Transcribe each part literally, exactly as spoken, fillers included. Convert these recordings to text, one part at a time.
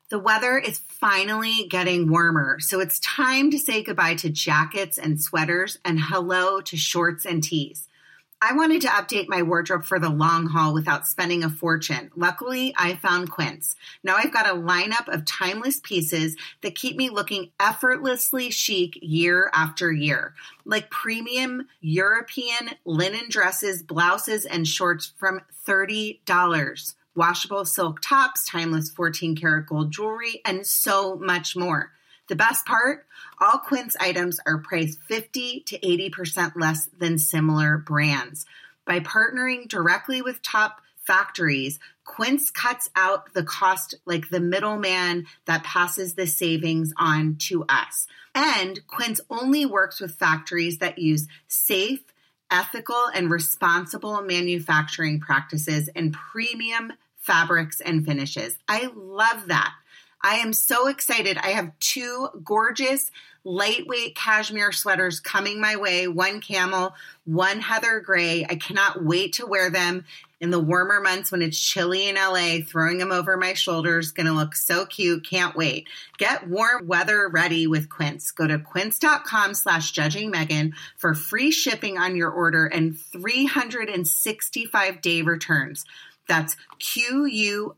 The weather is finally getting warmer, so it's time to say goodbye to jackets and sweaters and hello to shorts and tees. I wanted to update my wardrobe for the long haul without spending a fortune. Luckily, I found Quince. Now I've got a lineup of timeless pieces that keep me looking effortlessly chic year after year, like premium European linen dresses, blouses, and shorts from thirty dollars. Washable silk tops, timeless fourteen karat gold jewelry, and so much more. The best part? All Quince items are priced fifty to eighty percent less than similar brands. By partnering directly with top factories, Quince cuts out the cost like the middleman that passes the savings on to us. And Quince only works with factories that use safe, ethical, and responsible manufacturing practices and premium fabrics and finishes. I love that. I am so excited. I have two gorgeous lightweight cashmere sweaters coming my way, one camel, one heather gray. I cannot wait to wear them in the warmer months when it's chilly in L A. Throwing them over my shoulders, going to look so cute. Can't wait. Get warm weather ready with Quince. Go to quince.com slash judging Megan for free shipping on your order and three hundred sixty-five day returns. That's Q-U-I-N-C-E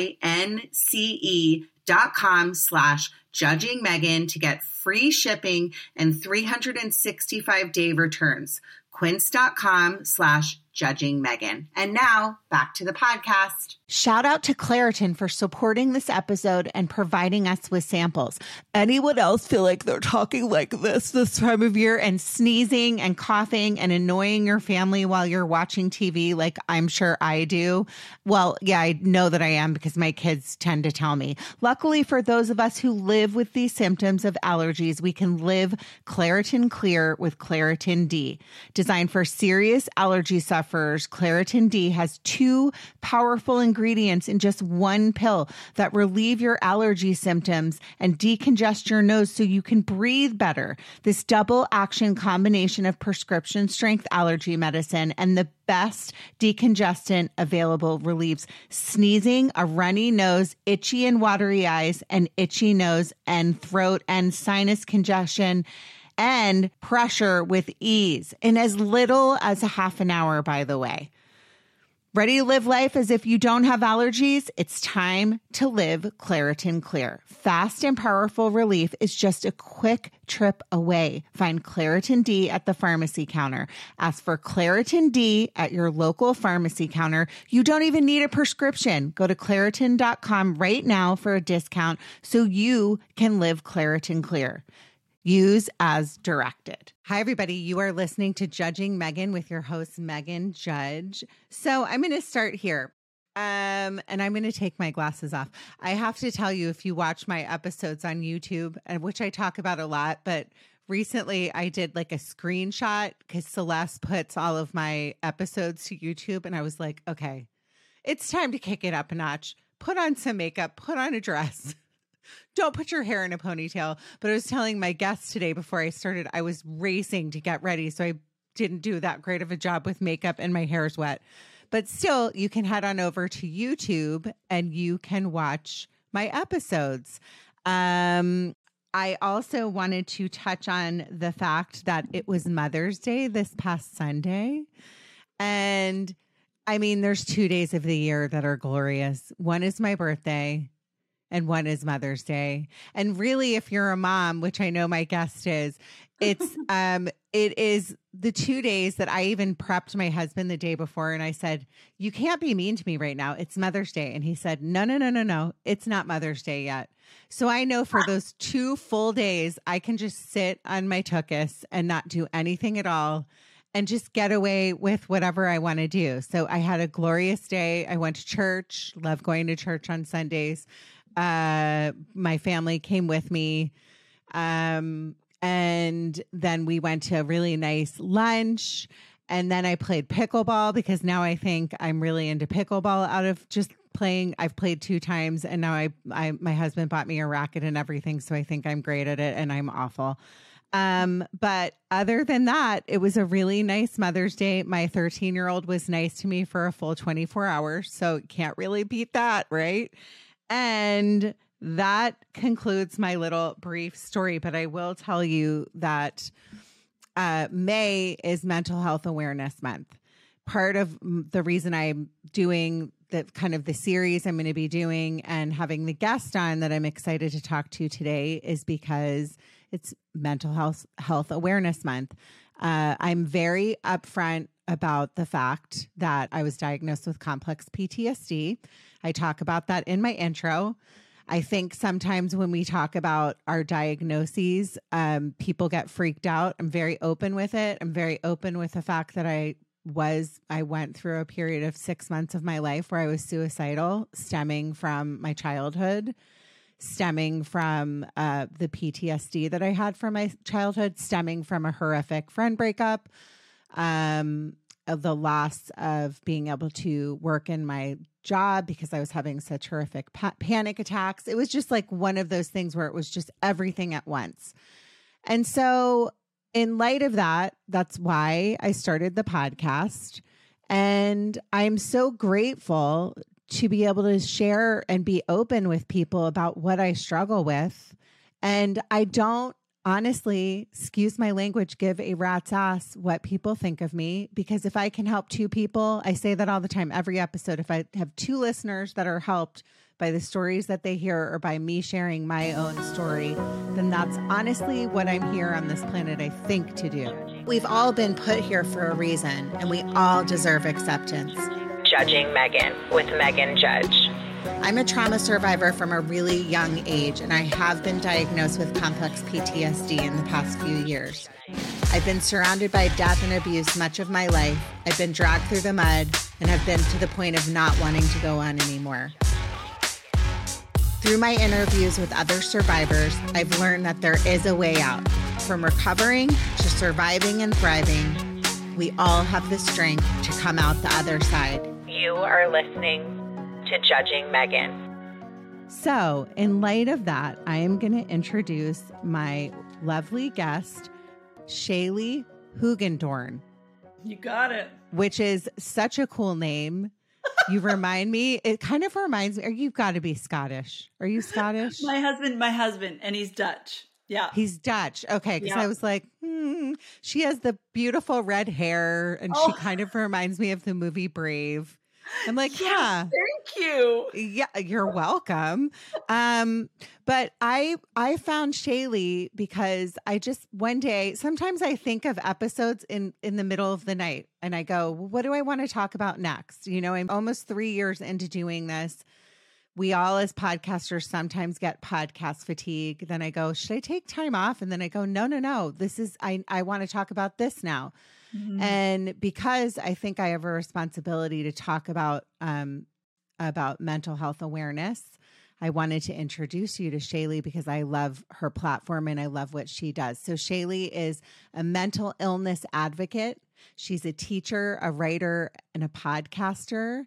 dot com slash judging Megan to get free shipping and three hundred sixty-five day returns. Quince.com slash judging Megan. And now back to the podcast. Shout out to Claritin for supporting this episode and providing us with samples. Anyone else feel like they're talking like this this time of year and sneezing and coughing and annoying your family while you're watching T V like I'm sure I do? Well, yeah, I know that I am because my kids tend to tell me. Luckily for those of us who live with these symptoms of allergies, we can live Claritin Clear with Claritin D. Designed for serious allergy sufferers, Claritin D has two powerful ingredients in just one pill that relieve your allergy symptoms and decongest your nose so you can breathe better. This double action combination of prescription strength allergy medicine and the best decongestant available relieves sneezing, a runny nose, itchy and watery eyes, and itchy nose and throat and sinus congestion and pressure with ease in as little as a half an hour, by the way. Ready to live life as if you don't have allergies? It's time to live Claritin Clear. Fast and powerful relief is just a quick trip away. Find Claritin D at the pharmacy counter. Ask for Claritin D at your local pharmacy counter. You don't even need a prescription. Go to Claritin dot com right now for a discount so you can live Claritin Clear. Use as directed. Hi, everybody. You are listening to Judging Megan with your host, Megan Judge. So I'm going to start here. Um, and I'm going to take my glasses off. I have to tell you, if you watch my episodes on YouTube, and which I talk about a lot, but recently I did like a screenshot because Celeste puts all of my episodes to YouTube. And I was like, okay, it's time to kick it up a notch. Put on some makeup, put on a dress. Don't put your hair in a ponytail. But I was telling my guests today before I started, I was racing to get ready. So I didn't do that great of a job with makeup and my hair's wet. But still, you can head on over to YouTube and you can watch my episodes. Um, I also wanted to touch on the fact that it was Mother's Day this past Sunday. And I mean, there's two days of the year that are glorious. One is my birthday. And one is Mother's Day. And really, if you're a mom, which I know my guest is, it's um, it is the two days that I even prepped my husband the day before. And I said, you can't be mean to me right now. It's Mother's Day. And he said, no, no, no, no, no. It's not Mother's Day yet. So I know for those two full days, I can just sit on my tuchus and not do anything at all and just get away with whatever I want to do. So I had a glorious day. I went to church, love going to church on Sundays. Uh, my family came with me. Um, and then we went to a really nice lunch. And then I played pickleball because now I think I'm really into pickleball out of just playing. I've played two times and now I, I, my husband bought me a racket and everything. So I think I'm great at it and I'm awful. Um, but other than that, it was a really nice Mother's Day. My thirteen year old was nice to me for a full twenty-four hours. So can't really beat that. Right. And that concludes my little brief story, but I will tell you that uh, May is Mental Health Awareness Month. Part of the reason I'm doing the kind of the series I'm going to be doing and having the guest on that I'm excited to talk to today is because it's Mental Health Health Awareness Month. Uh, I'm very upfront about the fact that I was diagnosed with complex P T S D. I talk about that in my intro. I think sometimes when we talk about our diagnoses, um, people get freaked out. I'm very open with it. I'm very open with the fact that I was, I went through a period of six months of my life where I was suicidal, stemming from my childhood, stemming from uh, the P T S D that I had from my childhood, stemming from a horrific friend breakup, um, the loss of being able to work in my job because I was having such horrific pa- panic attacks. It was just like one of those things where it was just everything at once. And so in light of that, that's why I started the podcast. And I'm so grateful to be able to share and be open with people about what I struggle with. And I don't honestly, excuse my language, give a rat's ass what people think of me, because if I can help two people, I say that all the time, every episode, if I have two listeners that are helped by the stories that they hear or by me sharing my own story, then that's honestly what I'm here on this planet, I think, to do. We've all been put here for a reason, and we all deserve acceptance. Judging Megan with Megan Judge. I'm a trauma survivor from a really young age, and I have been diagnosed with complex P T S D in the past few years. I've been surrounded by death and abuse much of my life. I've been dragged through the mud and have been to the point of not wanting to go on anymore. Through my interviews with other survivors, I've learned that there is a way out. From recovering to surviving and thriving, we all have the strength to come out the other side. You are listening to Judging Megan. So, in light of that, I am going to introduce my lovely guest, Shaylee Hugendorn. You got it. Which is such a cool name. You remind me, it kind of reminds me, or you've got to be Scottish. Are you Scottish? My husband, my husband, and he's Dutch. Yeah. He's Dutch. Okay. Because yeah. I was like, hmm. She has the beautiful red hair, and oh. she kind of reminds me of the movie Brave. I'm like, yes, yeah, thank you. Yeah, you're welcome. Um, but I I found Shaylee because I just one day, sometimes I think of episodes in in the middle of the night and I go, well, what do I want to talk about next? You know, I'm almost three years into doing this. We all as podcasters sometimes get podcast fatigue. Then I go, should I take time off? And then I go, no, no, no. This is I I want to talk about this now. Mm-hmm. And because I think I have a responsibility to talk about um, about mental health awareness, I wanted to introduce you to Shaylee because I love her platform and I love what she does. So Shaylee is a mental illness advocate. She's a teacher, a writer, and a podcaster.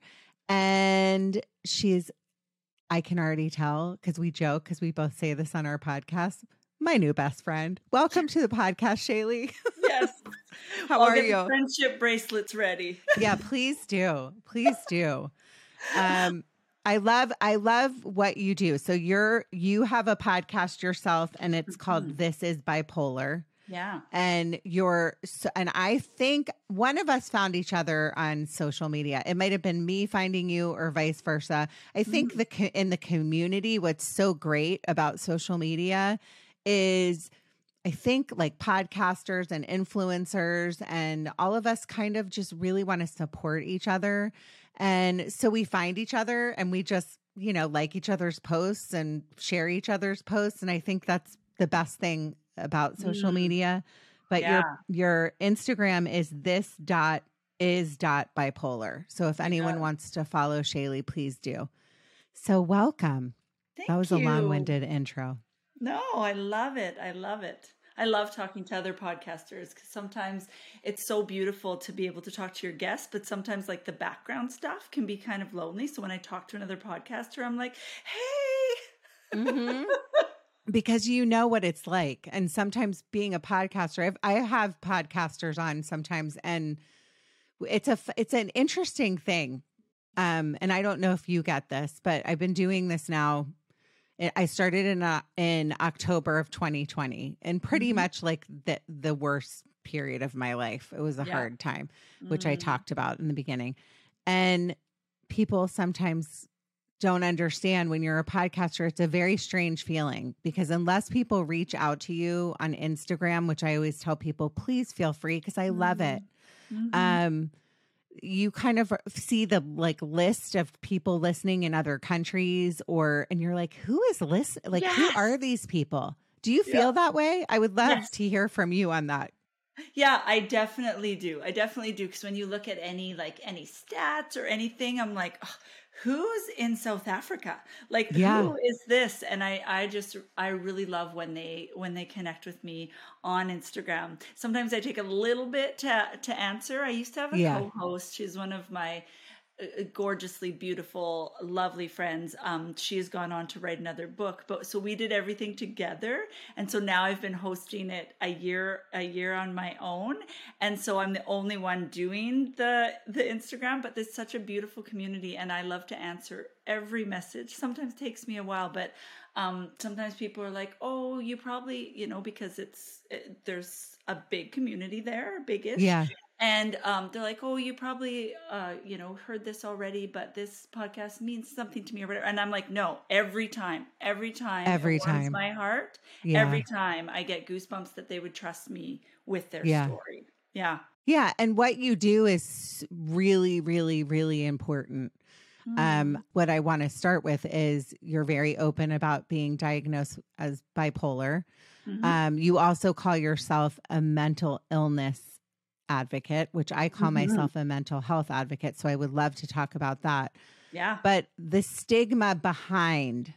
And she's, I can already tell because we joke, because we both say this on our podcast, my new best friend. Welcome to the podcast, Shaylee. Yes. How I'll are get you? The friendship bracelets ready. Yeah, please do. Please do. Um, I love, I love what you do. So you're, you have a podcast yourself and it's mm-hmm. called This Is Bipolar. Yeah. And you're, so, and I think one of us found each other on social media. It might've been me finding you or vice versa. I think mm-hmm. the, in the community, what's so great about social media is I think like podcasters and influencers and all of us kind of just really want to support each other. And so we find each other and we just, you know, like each other's posts and share each other's posts. And I think that's the best thing about social mm. media. But yeah. your your Instagram is this dot is dot bipolar. So if anyone yeah. wants to follow Shaylee, please do. So welcome. Thank that was you. a long-winded intro. No, I love it. I love it. I love talking to other podcasters because sometimes it's so beautiful to be able to talk to your guests, but sometimes like the background stuff can be kind of lonely. So when I talk to another podcaster, I'm like, hey. Mm-hmm. Because you know what it's like. And sometimes being a podcaster, I've, I have podcasters on sometimes, and it's a, it's an interesting thing. Um, and I don't know if you get this, but I've been doing this now. It, I started in uh, in October of twenty twenty, and pretty Mm-hmm. much like the the worst period of my life. It was a Yeah. hard time, which I Mm. talked about in the beginning. And people sometimes don't understand when you're a podcaster, it's a very strange feeling because unless people reach out to you on Instagram, which I always tell people, please feel free because I love it. Mhm. Um, you kind of see the like list of people listening in other countries, or and you're like, who is listening? Like, who Yes. are these people? Do you Yeah. feel that way? I would love Yes. to hear from you on that. Yeah, I definitely do. I definitely do. Because when you look at any like any stats or anything, I'm like, "Ugh, who's in South Africa? Like, Yeah. who is this? And I, I just, I really love when they when they connect with me on Instagram. Sometimes I take a little bit to to answer. I used to have a Yeah. co-host. She's one of my uh, gorgeously beautiful, lovely friends. Um, she has gone on to write another book, but so we did everything together, and so now I've been hosting it a year, a year on my own, and so I'm the only one doing the the Instagram. But there's such a beautiful community, and I love to answer every message. Sometimes it takes me a while, but um, sometimes people are like, "Oh, you probably, you know, because it's it, there's a big community there, big-ish." Yeah. And um, they're like, "Oh, you probably, uh, you know, heard this already, but this podcast means something to me or whatever." And I'm like, "No, every time, every time, Every it warms time. my heart. Yeah. Every time I get goosebumps that they would trust me with their Yeah. story." Yeah. Yeah. And what you do is really, really, really important. Um, what I want to start with is you're very open about being diagnosed as bipolar. Mhm. Um, you also call yourself a mental illness advocate, which I call Mhm. myself a mental health advocate. So I would love to talk about that. Yeah. But the stigma behind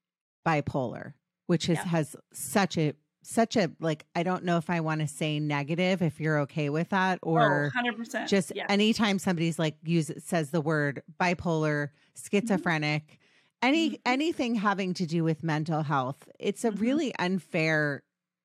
bipolar, which is, Yeah. has such a, such a, like, I don't know if I want to say negative, if you're okay with that, Oh, or one hundred percent. just Yeah. anytime somebody's like use says the word bipolar, schizophrenic, any Mhm. anything having to do with mental health, it's a Mhm. really unfair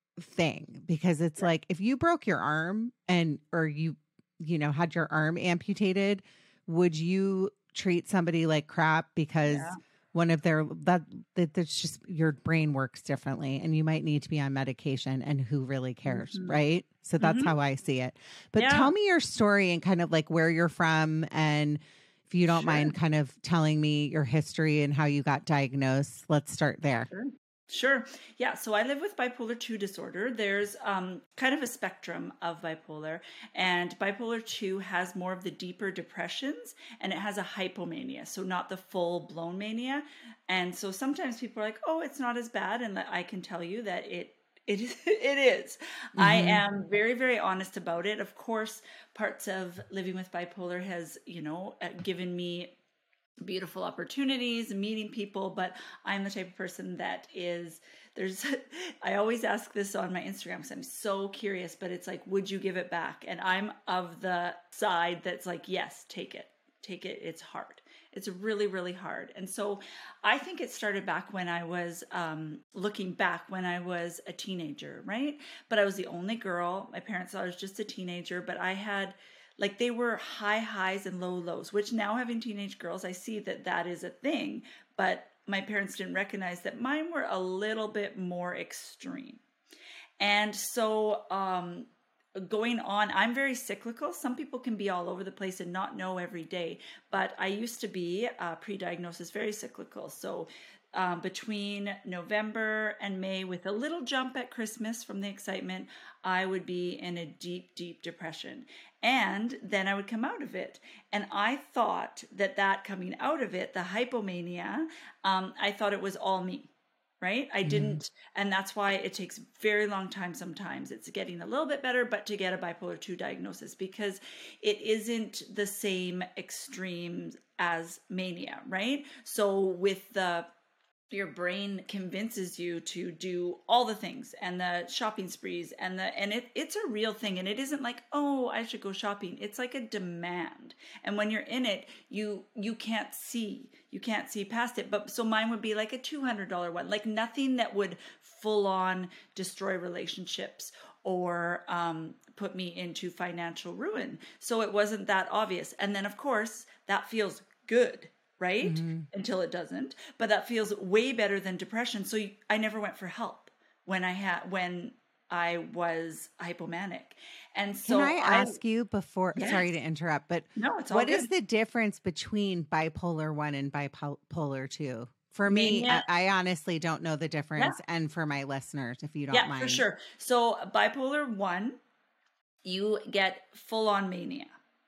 thing because it's Yeah. like if you broke your arm and or you you know had your arm amputated, would you treat somebody like crap because Yeah. one of their that that that's just your brain works differently and you might need to be on medication, and who really cares, Mhm. right? So that's Mhm. how I see it. But Yeah. tell me your story and kind of like where you're from, and if you don't Sure. mind kind of telling me your history and how you got diagnosed. Let's start there. Sure. Sure. Yeah. So I live with bipolar two disorder. There's um, kind of a spectrum of bipolar, and bipolar two has more of the deeper depressions, and it has a hypomania. So not the full blown mania. And so sometimes people are like, "Oh, it's not as bad." And I can tell you that it it is. It is. I Mhm. am very, very honest about it. Of course, parts of living with bipolar has, you know, uh, given me beautiful opportunities, meeting people, but I'm the type of person that is, there's, I always ask this on my Instagram because I'm so curious, but it's like, would you give it back? And I'm of the side that's like, yes, take it, take it. It's hard. It's really, really hard. And so I think it started back when I was um, looking back when I was a teenager, right? But I was the only girl. My parents thought I was just a teenager, but I had like they were high highs and low lows, which now having teenage girls, I see that that is a thing. But my parents didn't recognize that mine were a little bit more extreme. And so um, going on, I'm very cyclical. Some people can be all over the place and not know every day. But I used to be uh, pre-diagnosis very cyclical. So Um, between November and May, with a little jump at Christmas from the excitement, I would be in a deep, deep depression. And then I would come out of it. And I thought that that coming out of it, the hypomania, um, I thought it was all me, right? I didn't, and that's why it takes very long time sometimes. It's getting a little bit better, but to get a bipolar two diagnosis, because it isn't the same extremes as mania, right? So with the your brain convinces you to do all the things and the shopping sprees and the and it it's a real thing, and it isn't like, oh, I should go shopping. It's like a demand, and when you're in it, you you can't see you can't see past it. But so mine would be like a two hundred dollars one, like nothing that would full on destroy relationships or um, put me into financial ruin. So it wasn't that obvious. And then of course that feels good, right? Mm-hmm. Until it doesn't. But that feels way better than depression. So you, I never went for help when I had when I was hypomanic. And so Can I ask you before, Yes. sorry to interrupt, but No, it's all what is good. the difference between bipolar one and bipolar two? For me, I, Mania. I honestly don't know the difference. And for my listeners, if you don't Yeah, mind. for sure. So bipolar one, you get full on mania.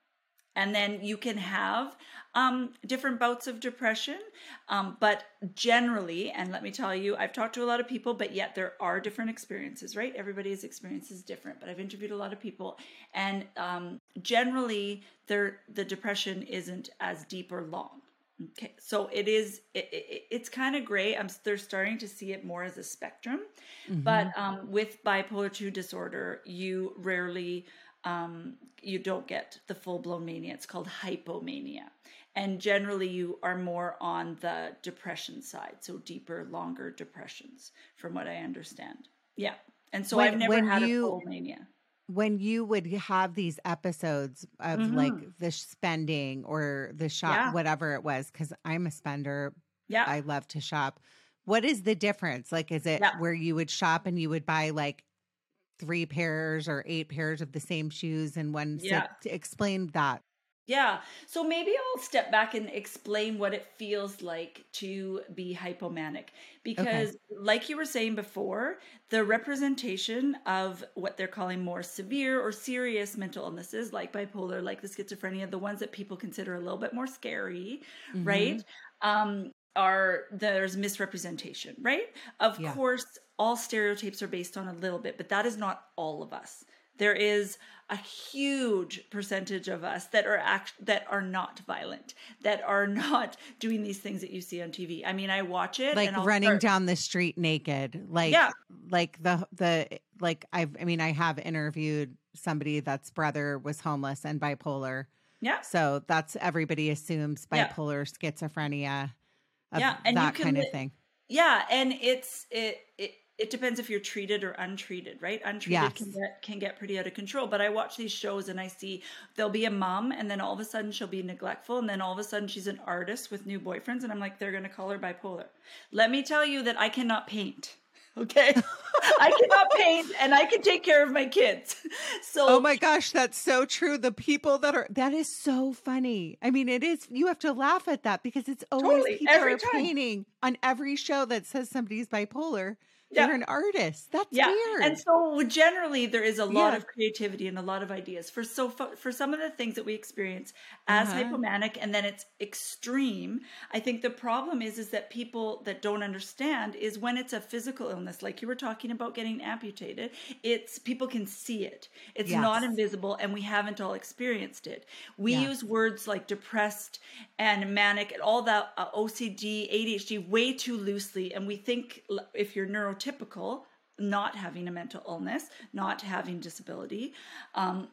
And then you can have um, different bouts of depression. Um, but generally, and let me tell you, I've talked to a lot of people, but yet there are different experiences, right? Everybody's experience is different, but I've interviewed a lot of people. And um, generally, there the depression isn't as deep or long. Okay, so it is, it, it, it's kind of gray. I'm, they're starting to see it more as a spectrum. Mm-hmm. But um, with bipolar two disorder, you rarely... Um, you don't get the full-blown mania. It's called hypomania. And generally you are more on the depression side. So deeper, longer depressions from what I understand. Yeah. And so When- I've never when had you- a full mania. When you would have these episodes of Mhm. like the spending or the shop, Yeah. whatever it was, because I'm a spender, Yeah. I love to shop. What is the difference? Like, is it Yeah. where you would shop and you would buy like three pairs or eight pairs of the same shoes in one sit? Yeah. To explain that. Yeah. So maybe I'll step back and explain what it feels like to be hypomanic. Because like you were saying before, the representation of what they're calling more severe or serious mental illnesses like bipolar, like the schizophrenia, the ones that people consider a little bit more scary, Mhm. right? Um, are there's misrepresentation, right? Of Yeah. course, all stereotypes are based on a little bit, but that is not all of us. There is a huge percentage of us that are act- that are not violent, that are not doing these things that you see on T V. I mean, I watch it Like and I'll running start- down the street naked. Like, Yeah. like the, the, like I've, I mean, I have interviewed somebody that's brother was homeless and bipolar. Yeah. So that's, everybody assumes Yeah. bipolar, schizophrenia, of Yeah, and you that can kind of li- thing. Yeah, and it's it it it depends if you're treated or untreated, right? Untreated Yes. can get can get pretty out of control. But I watch these shows and I see there'll be a mom, and then all of a sudden she'll be neglectful, and then all of a sudden she's an artist with new boyfriends, and I'm like, they're gonna call her bipolar. Let me tell you that I cannot paint. Okay, I cannot paint, and I can take care of my kids. So Oh my gosh, that's so true. The people that are, that is so funny. I mean, it is, you have to laugh at that because it's always Totally, people every are time. painting on every show that says somebody's bipolar. Yeah. They're an artist. That's Yeah, weird. and so generally there is a lot Yeah. of creativity and a lot of ideas for so for, for some of the things that we experience as Uh-huh. hypomanic, and then it's extreme. I think the problem is is that people that don't understand is when it's a physical illness, like you were talking about getting amputated. It's people can see it. It's Yes. not invisible, and we haven't all experienced it. We Yes. use words like depressed and manic and all that uh, O C D, A D H D way too loosely, and we think l- if you're neurotypical, not having a mental illness, not having disability, um,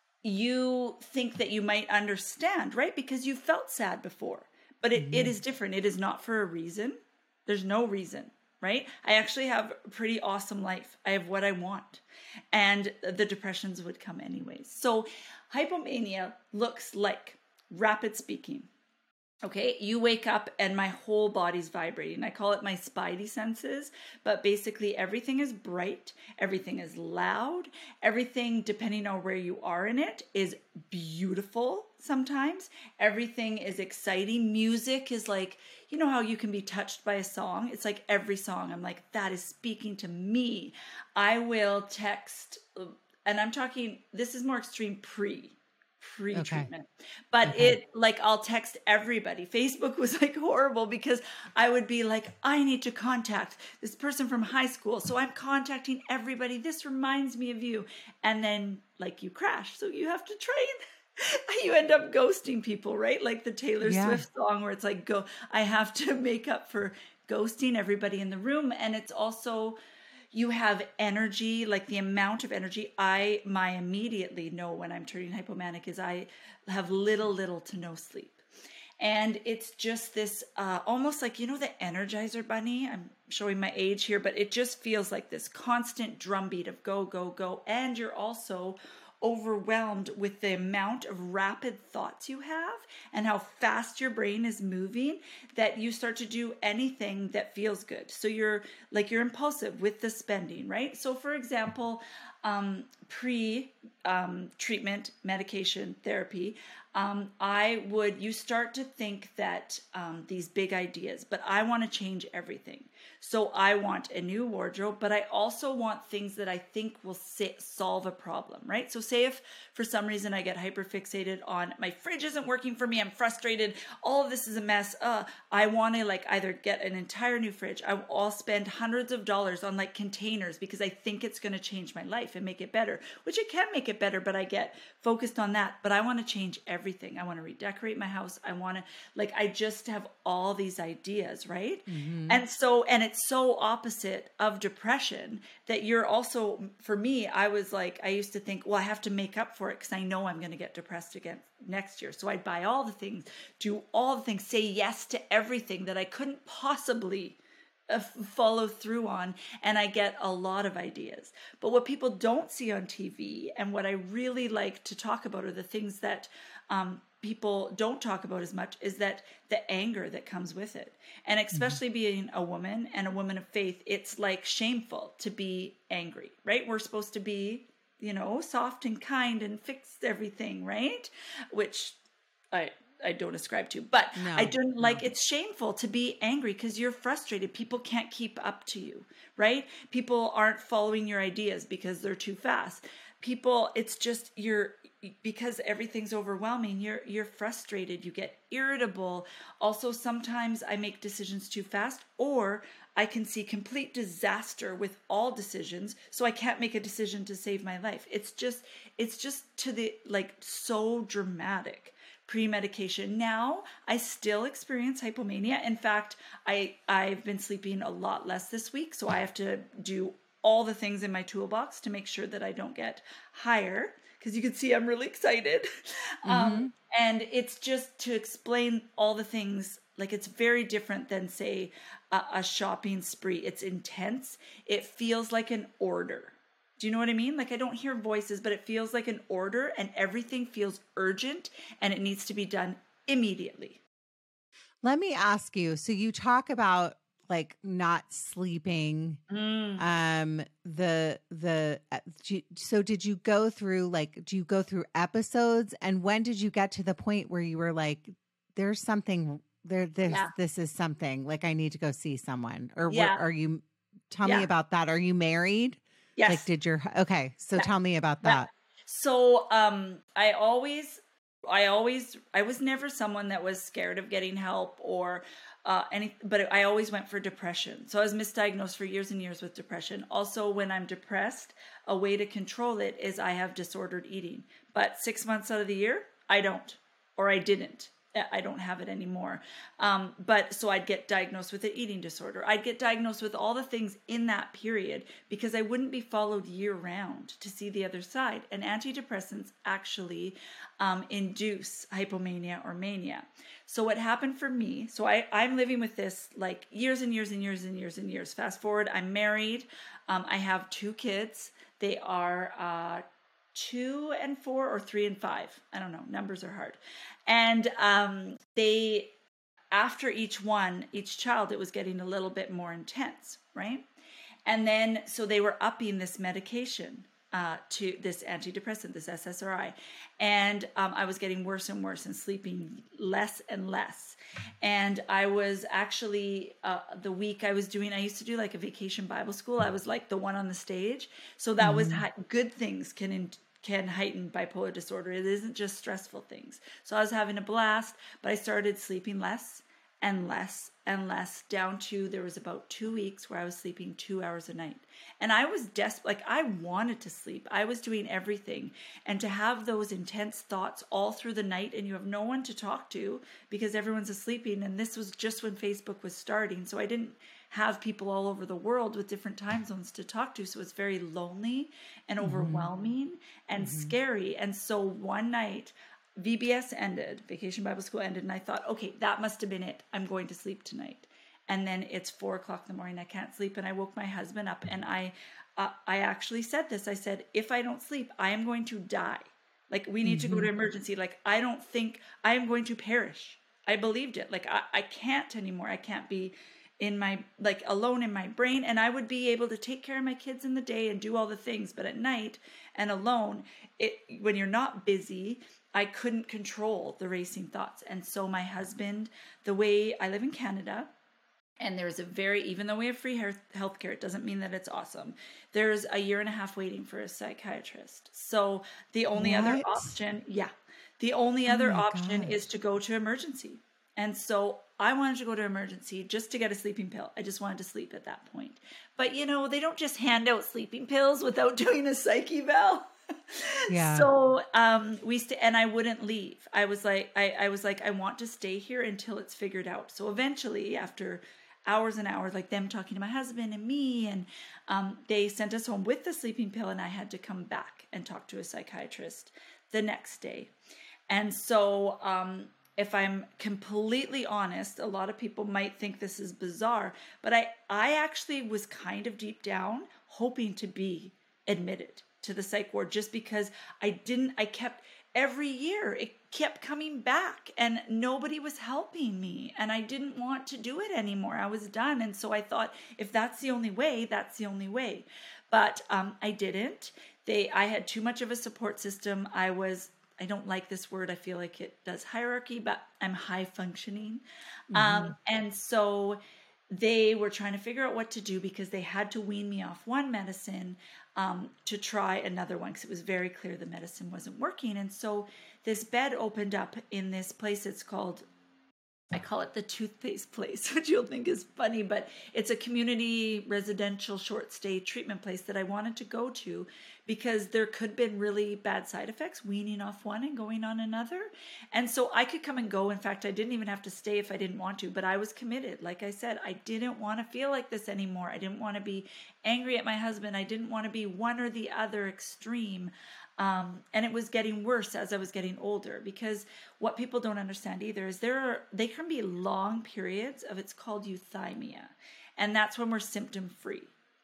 you think that you might understand, right? Because you felt sad before, but it, it is different. It is not for a reason. There's no reason, right? I actually have a pretty awesome life. I have what I want, and the depressions would come anyways. So hypomania looks like rapid speaking. Okay, you wake up and my whole body's vibrating. I call it my spidey senses, but basically everything is bright, everything is loud, everything, depending on where you are in it, is beautiful sometimes. Everything is exciting. Music is like, you know how you can be touched by a song? It's like every song, I'm like, that is speaking to me. I will text, and I'm talking, this is more extreme pre. pre-treatment. But Okay. it, like, I'll text everybody. Facebook was like horrible because I would be like, I need to contact this person from high school. So I'm contacting everybody. This reminds me of you. And then like you crash. So you have to try and you end up ghosting people, right? Like the Taylor Yeah. Swift song where it's like, go, I have to make up for ghosting everybody in the room. And it's also, you have energy, like the amount of energy. I, my immediately know when I'm turning hypomanic is I have little, little to no sleep. And it's just this, uh, almost like, you know, the Energizer Bunny. I'm showing my age here, but it just feels like this constant drumbeat of go, go, go. And you're also overwhelmed with the amount of rapid thoughts you have and how fast your brain is moving that you start to do anything that feels good. So you're like, you're impulsive with the spending, right? So for example, um, pre um, treatment, medication, therapy, um, I would, you start to think that um, these big ideas, but I want to change everything. So I want a new wardrobe, but I also want things that I think will sa- solve a problem, right? So say if for some reason I get hyperfixated on my fridge isn't working for me, I'm frustrated, all of this is a mess. Uh, I want to like either get an entire new fridge. I, I'll spend hundreds of dollars on like containers because I think it's going to change my life and make it better, which it can make it better, but I get focused on that. But I want to change everything. I want to redecorate my house. I want to like, I just have all these ideas, right? Mm-hmm. And so, and it's so opposite of depression that you're also, for me, I was like, I used to think, well, I have to make up for it because I know I'm going to get depressed again next year. So I'd buy all the things, do all the things, say yes to everything that I couldn't possibly uh, follow through on. And I get a lot of ideas. But what people don't see on T V and what I really like to talk about are the things that um, people don't talk about as much is that the anger that comes with it. And especially mm-hmm. being a woman and a woman of faith, it's like shameful to be angry, right? We're supposed to be, you know, soft and kind and fix everything, right? Which I I don't ascribe to, but no, I don't no. like, it's shameful to be angry because you're frustrated. People can't keep up to you, right? People aren't following your ideas because they're too fast. People, it's just, you're, because everything's overwhelming, you're you're frustrated, you get irritable. Also, sometimes I make decisions too fast, or I can see complete disaster with all decisions, so I can't make a decision to save my life. It's just it's just to the like so dramatic pre-medication. Now, I still experience hypomania. In fact, I I've been sleeping a lot less this week, so I have to do all the things in my toolbox to make sure that I don't get higher. Because you can see I'm really excited. Mm-hmm. Um, and it's just to explain all the things, like it's very different than, say, a, a shopping spree. It's intense. It feels like an order. Do you know what I mean? Like I don't hear voices, but it feels like an order and everything feels urgent and it needs to be done immediately. Let me ask you, so you talk about like not sleeping, mm. um, the, the, uh, so did you go through, like, do you go through episodes, and when did you get to the point where you were like, there's something there, this, yeah. this is something like I need to go see someone, or yeah. what are you, tell yeah. me about that. Are you married? Yes. Like, did your, okay. So yeah. tell me about that. Yeah. So, um, I always, I always, I was never someone that was scared of getting help or, Uh, any, but I always went for depression. So I was misdiagnosed for years and years with depression. Also, when I'm depressed, a way to control it is I have disordered eating. But six months out of the year, I don't, or I didn't. I don't have it anymore. Um, but so I'd get diagnosed with an eating disorder. I'd get diagnosed with all the things in that period because I wouldn't be followed year round to see the other side. And antidepressants actually um, induce hypomania or mania. So what happened for me, so I, I'm living with this like years and years and years and years and years. Fast forward, I'm married. Um, I have two kids. They are uh, two and four or three and five. I don't know. Numbers are hard. And um, they, after each one, each child, it was getting a little bit more intense, right? And then, so they were upping this medication uh, to this antidepressant, this S S R I. And um, I was getting worse and worse and sleeping less and less. And I was actually, uh, the week I was doing, I used to do like a vacation Bible school. I was like the one on the stage. So that mm-hmm. was ha- good things can in- can heighten bipolar disorder. It isn't just stressful things. So I was having a blast, but I started sleeping less and less and less down to there was about two weeks where I was sleeping two hours a night. And I was desperate. Like I wanted to sleep. I was doing everything. And to have those intense thoughts all through the night and you have no one to talk to because everyone's asleep. And this was just when Facebook was starting. So I didn't have people all over the world with different time zones to talk to. So it's very lonely and overwhelming mm-hmm. and mm-hmm. scary. And so one night, V B S ended, Vacation Bible School ended, and I thought, okay, that must have been it. I'm going to sleep tonight. and then it's four o'clock in the morning. I can't sleep. And I woke my husband up, and I, uh, I actually said this. I said, if I don't sleep, I am going to die. Like, we need mm-hmm. to go to emergency. Like, I don't think I am going to perish. I believed it. Like, I, I can't anymore. I can't be in my, like, alone in my brain. And I would be able to take care of my kids in the day and do all the things. But at night and alone, it, when you're not busy, I couldn't control the racing thoughts. And so my husband, the way I live in Canada, and there's a very, even though we have free health care, it doesn't mean that it's awesome. There's a year and a half waiting for a psychiatrist. So the only what? other option, yeah, the only oh other option gosh. is to go to emergency. And so I wanted to go to emergency just to get a sleeping pill. I just wanted to sleep at that point. But, you know, they don't just hand out sleeping pills without doing a psych eval. Yeah. So um, we st- and I wouldn't leave. I was like, I, I was like, I want to stay here until it's figured out. So eventually, after hours and hours, like them talking to my husband and me, and um, they sent us home with the sleeping pill, and I had to come back and talk to a psychiatrist the next day. And so, um, if I'm completely honest, a lot of people might think this is bizarre, but I, I actually was kind of deep down hoping to be admitted to the psych ward, just because I didn't, I kept, every year it kept coming back and nobody was helping me, and I didn't want to do it anymore. I was done. And so I thought, if that's the only way, that's the only way. But um, I didn't. They, I had too much of a support system. I was, I don't like this word. I feel like it does hierarchy, but I'm high functioning. Mm-hmm. Um, and so they were trying to figure out what to do, because they had to wean me off one medicine um, to try another one, because it was very clear the medicine wasn't working. And so this bed opened up in this place. It's called, I call it the toothpaste place, which you'll think is funny, but it's a community residential short stay treatment place that I wanted to go to, because there could have been really bad side effects, weaning off one and going on another. And so I could come and go. In fact, I didn't even have to stay if I didn't want to, but I was committed. Like I said, I didn't want to feel like this anymore. I didn't want to be angry at my husband. I didn't want to be one or the other extreme. Um, and it was getting worse as I was getting older, because what people don't understand either is there are, they can be long periods of, it's called euthymia. And that's when we're symptom free.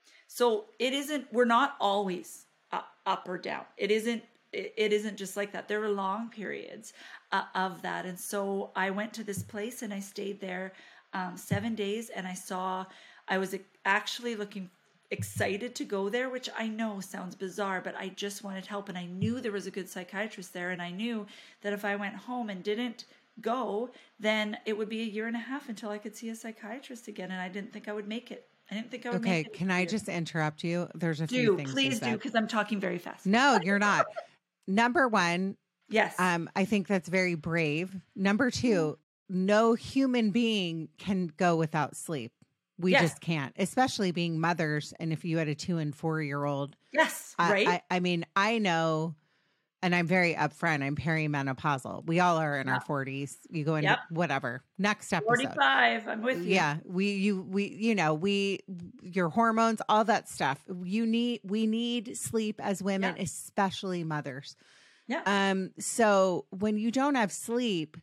So it isn't, we're not always up, up or down. It isn't, it, it isn't just like that. There were long periods uh, of that. And so I went to this place and I stayed there um, seven days and I saw, I was actually looking excited to go there, which I know sounds bizarre, but I just wanted help. And I knew there was a good psychiatrist there. And I knew that if I went home and didn't go, then it would be a year and a half until I could see a psychiatrist again. And I didn't think I would make it. I didn't think I would okay, make it. Okay, can I just interrupt you? There's a do, few things. Please do, because I'm talking very fast. No, you're not. Number one, yes. Um, I think that's very brave. Number two, no human being can go without sleep. We yes. just can't, especially being mothers. And if you had a two and four year old. Yes. I, right. I, I mean, I know, and I'm very upfront. I'm perimenopausal. We all are in yeah. our forties. You go into yep. whatever next episode. forty-five. I'm with you. Yeah. We, you, we, you know, we, your hormones, all that stuff. You need, we need sleep as women, yeah. especially mothers. Yeah. Um, so when you don't have sleep,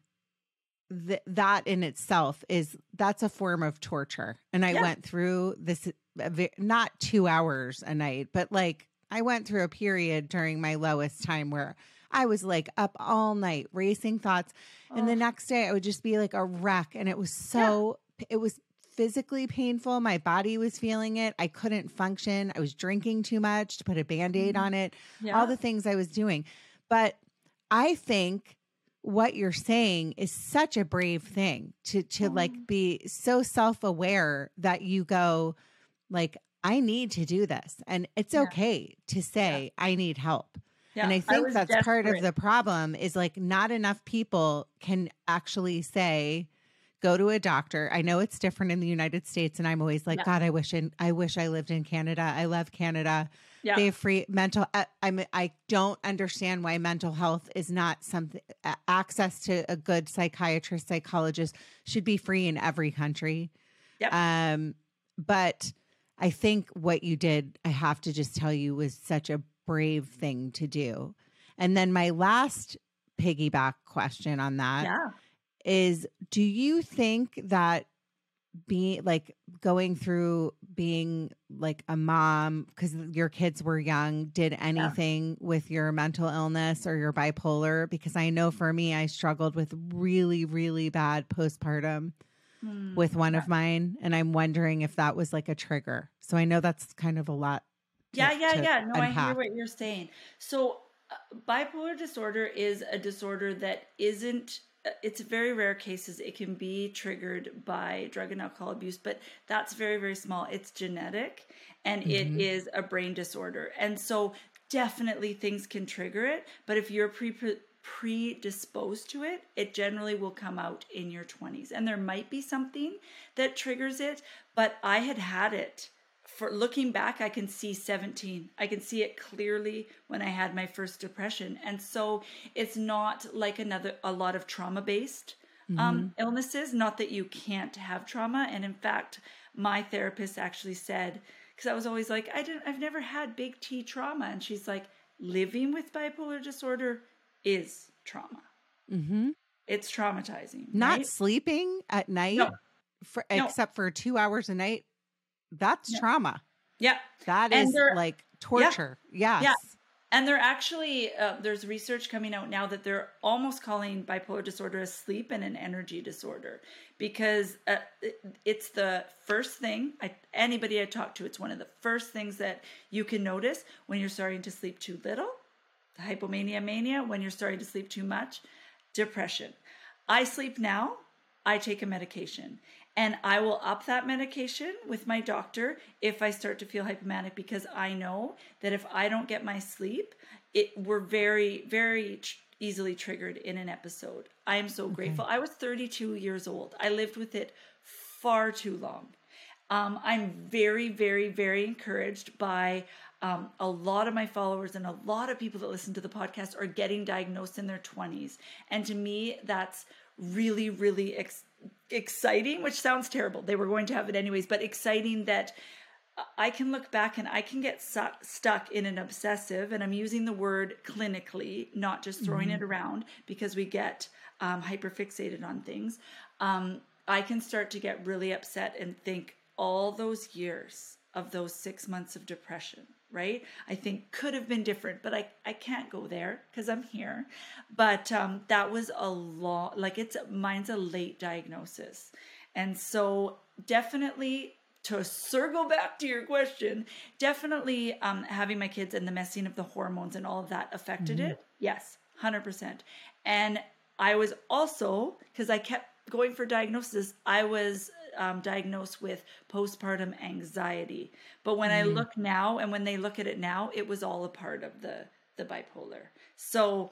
Th- that in itself is, that's a form of torture. And I yeah. went through this, not two hours a night, but like I went through a period during my lowest time where I was like up all night, racing thoughts. Oh. And the next day I would just be like a wreck. And it was so, yeah. it was physically painful. My body was feeling it. I couldn't function. I was drinking too much to put a Band-Aid mm-hmm. on it, yeah. all the things I was doing. But I think what you're saying is such a brave thing to, to oh. like be so self-aware that you go like, I need to do this. And it's yeah. okay to say, yeah. I need help. Yeah. And I think I that's desperate. part of the problem is like not enough people can actually say, go to a doctor. I know it's different in the United States. And I'm always like, yeah. God, I wish, in, I wish I lived in Canada. I love Canada. Yeah. They have free mental. I, I mean, I don't understand why mental health is not something. Uh, access to a good psychiatrist, psychologist should be free in every country. Yep. Um, but I think what you did, I have to just tell you, was such a brave thing to do. And then my last piggyback question on that yeah. is: do you think that being like going through being like a mom because your kids were young did anything yeah. with your mental illness or your bipolar? Because I know for me, I struggled with really, really bad postpartum mm, with one yeah. of mine. And I'm wondering if that was like a trigger. So I know that's kind of a lot. To, yeah, yeah, yeah. No, unpack. I hear what you're saying. So uh, bipolar disorder is a disorder that isn't it's very rare cases. It can be triggered by drug and alcohol abuse, but that's very, very small. It's genetic and mm-hmm. it is a brain disorder. And so definitely things can trigger it. But if you're pre predisposed to it, it generally will come out in your twenties. And there might be something that triggers it, but I had had it. For looking back, I can see seventeen. I can see it clearly when I had my first depression. And so it's not like another, a lot of trauma-based mm-hmm. um, illnesses, not that you can't have trauma. And in fact, my therapist actually said, because I was always like, I didn't, I've never had big T trauma. And she's like, living with bipolar disorder is trauma. Mm-hmm. It's traumatizing. Not right? sleeping at night, no. for, no. except for two hours a night. That's yeah. trauma. Yeah. That is like torture. Yeah. Yes. Yeah. And they're actually, uh, there's research coming out now that they're almost calling bipolar disorder a sleep and an energy disorder because uh, it, it's the first thing, I, anybody I talk to, it's one of the first things that you can notice when you're starting to sleep too little, the hypomania mania, when you're starting to sleep too much, depression. I sleep now, I take a medication. And I will up that medication with my doctor if I start to feel hypomanic because I know that if I don't get my sleep, it we're very, very tr- easily triggered in an episode. I am so okay. grateful. I was thirty-two years old. I lived with it far too long. Um, I'm very, very, very encouraged by um, a lot of my followers and a lot of people that listen to the podcast are getting diagnosed in their twenties. And to me, that's really, really ex- exciting, which sounds terrible. They were going to have it anyways, but exciting that I can look back and I can get su- stuck in an obsessive, and I'm using the word clinically, not just throwing mm-hmm. it around because we get um, hyperfixated on things. Um, I can start to get really upset and think all those years of those six months of depression, right? I think could have been different, but I, I can't go there because I'm here. But um, that was a long, like it's, mine's a late diagnosis. And so definitely to circle back to your question, definitely um, having my kids and the messing of the hormones and all of that affected mm-hmm. it. Yes, one hundred percent. And I was also, because I kept going for diagnosis, I was um, diagnosed with postpartum anxiety. But when mm. I look now, and when they look at it now, it was all a part of the, the bipolar. So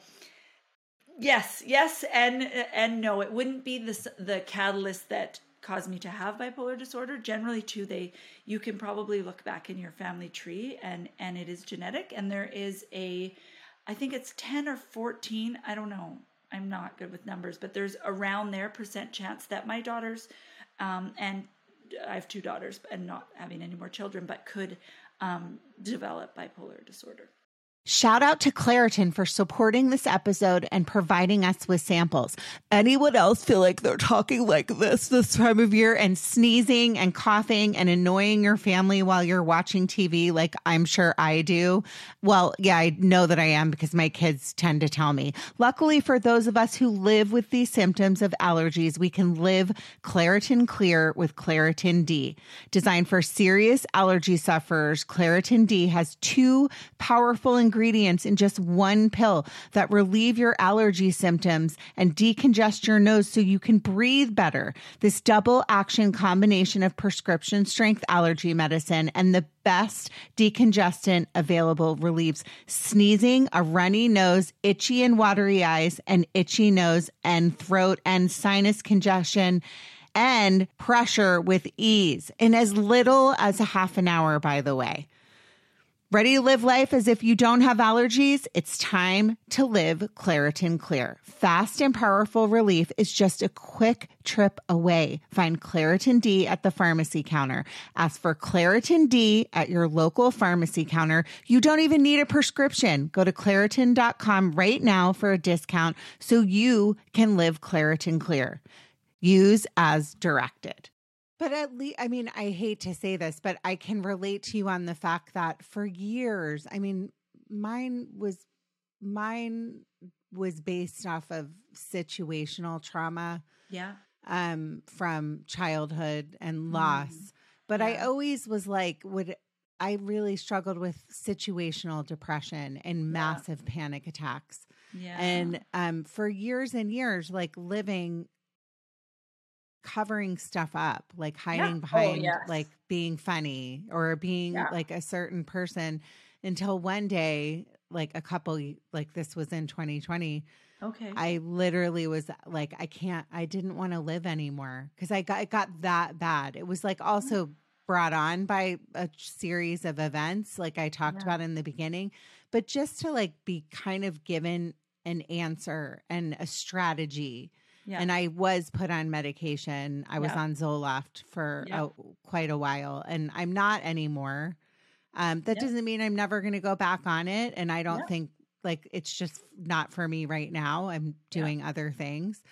yes, yes, and and no, it wouldn't be the the catalyst that caused me to have bipolar disorder. Generally, too, they you can probably look back in your family tree, and and it is genetic. And there is a, I think it's ten or fourteen. I don't know. I'm not good with numbers, but there's around there percent chance that my daughters, um, and I have two daughters and not having any more children, but could um, develop bipolar disorder. Shout out to Claritin for supporting this episode and providing us with samples. Anyone else feel like they're talking like this this time of year and sneezing and coughing and annoying your family while you're watching T V like I'm sure I do? Well, yeah, I know that I am because my kids tend to tell me. Luckily for those of us who live with these symptoms of allergies, we can live Claritin Clear with Claritin D. Designed for serious allergy sufferers, Claritin D has two powerful ingredients ingredients in just one pill that relieve your allergy symptoms and decongest your nose so you can breathe better. This double action combination of prescription strength allergy medicine and the best decongestant available relieves sneezing, a runny nose, itchy and watery eyes, and itchy nose and throat and sinus congestion and pressure with ease in as little as a half an hour, by the way. Ready to live life as if you don't have allergies? It's time to live Claritin Clear. Fast and powerful relief is just a quick trip away. Find Claritin D at the pharmacy counter. Ask for Claritin D at your local pharmacy counter. You don't even need a prescription. Go to Claritin dot com right now for a discount so you can live Claritin Clear. Use as directed. But at least, I mean, I hate to say this, but I can relate to you on the fact that for years, I mean, mine was, mine was based off of situational trauma. Yeah. Um, from childhood and loss. Mm. But yeah. I always was like, would I really struggled with situational depression and massive yeah. panic attacks. Yeah. And um, for years and years, like living, covering stuff up, like hiding yeah. behind, oh, yes. like being funny or being yeah. like a certain person until one day, like a couple, like this was in twenty twenty. Okay. I literally was like, I can't, I didn't want to live anymore because I got, it got that bad. It was like also mm-hmm. brought on by a series of events, like I talked yeah. about in the beginning, but just to like be kind of given an answer and a strategy. Yeah. And I was put on medication. I was yeah. on Zoloft for yeah. a, quite a while, and I'm not anymore. Um, that yeah. doesn't mean I'm never going to go back on it. And I don't yeah. think, like, it's just not for me right now. I'm doing yeah. other things.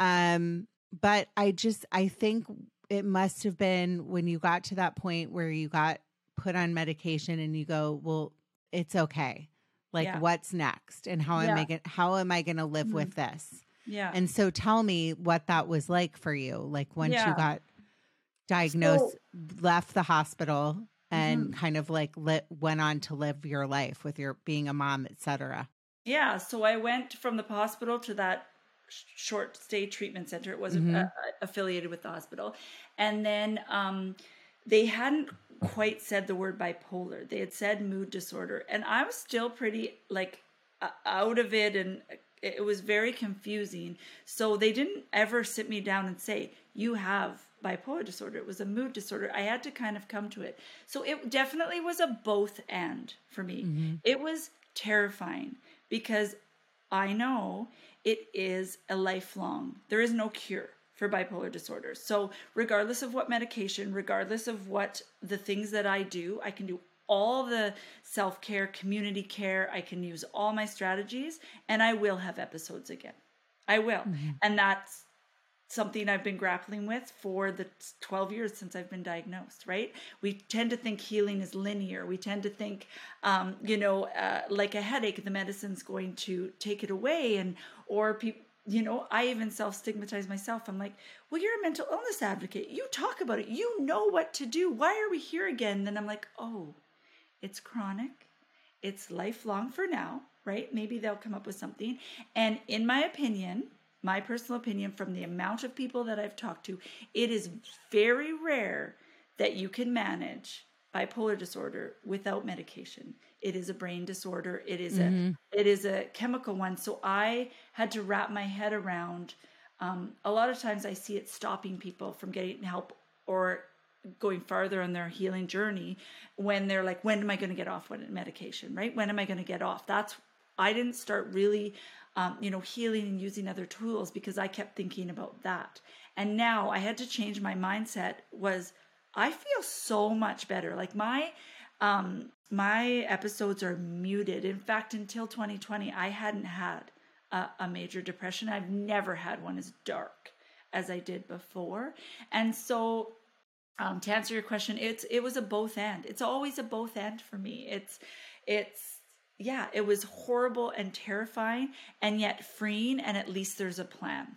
Um, but I just, I think it must have been when you got to that point where you got put on medication and you go, well, it's okay. Like, yeah. what's next? And how yeah. am I going how am I going to live mm-hmm. with this? Yeah. And so tell me what that was like for you. Like once yeah. you got diagnosed, so, left the hospital, and mm-hmm. kind of like lit, went on to live your life with your being a mom, et cetera. Yeah. So I went from the hospital to that sh- short stay treatment center. It wasn't mm-hmm. uh, affiliated with the hospital. And then um, they hadn't quite said the word bipolar. They had said mood disorder. And I was still pretty like uh, out of it. And it was very confusing. So they didn't ever sit me down and say, you have bipolar disorder. It was a mood disorder. I had to kind of come to it. So it definitely was a both and for me. Mm-hmm. It was terrifying because I know it is a lifelong, there is no cure for bipolar disorder. So regardless of what medication, regardless of what the things that I do, I can do all the self-care, community care. I can use all my strategies and I will have episodes again. I will. Mm-hmm. And that's something I've been grappling with for the twelve years since I've been diagnosed, right? We tend to think healing is linear. We tend to think, um, you know, uh, like a headache, the medicine's going to take it away. And, or people, you know, I even self-stigmatize myself. I'm like, well, you're a mental illness advocate. You talk about it. You know what to do. Why are we here again? Then I'm like, oh, it's chronic. It's lifelong for now, right? Maybe they'll come up with something. And in my opinion, my personal opinion, from the amount of people that I've talked to, it is very rare that you can manage bipolar disorder without medication. It is a brain disorder. It is mm-hmm. a it is a chemical one. So I had to wrap my head around. Um, a lot of times I see it stopping people from getting help or going farther on their healing journey when they're like, when am I going to get off medication, right? When am I going to get off? That's I didn't start really Um, you know, healing and using other tools because I kept thinking about that. And now I had to change my mindset. Was I feel so much better. Like my, um, my episodes are muted. In fact, until twenty twenty, I hadn't had a, a major depression. I've never had one as dark as I did before. And so, um, to answer your question, it's, it was a both and. It's always a both and for me. It's, it's, yeah, it was horrible and terrifying and yet freeing. And at least there's a plan.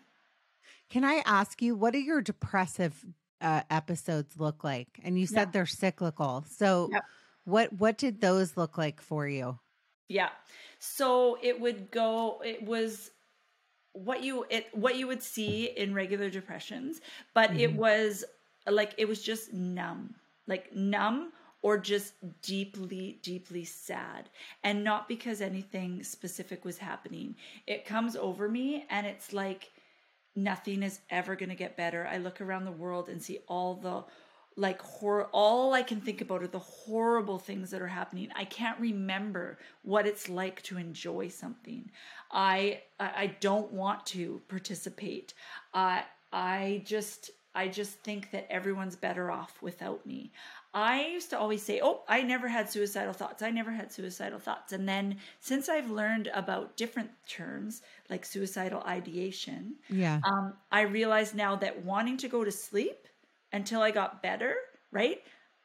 Can I ask you, what do your depressive uh, episodes look like? And you said yeah. they're cyclical. So yep. what, what did those look like for you? Yeah. So it would go, it was what you, it, what you would see in regular depressions, but mm-hmm. it was like, it was just numb, like numb, or just deeply, deeply sad. And not because anything specific was happening. It comes over me and it's like nothing is ever going to get better. I look around the world and see all the like horror, all I can think about are the horrible things that are happening. I can't remember what it's like to enjoy something. I I don't want to participate. Uh, I just I just think that everyone's better off without me. I used to always say, oh, I never had suicidal thoughts. I never had suicidal thoughts. And then since I've learned about different terms like suicidal ideation, yeah, um, I realize now that wanting to go to sleep until I got better, right?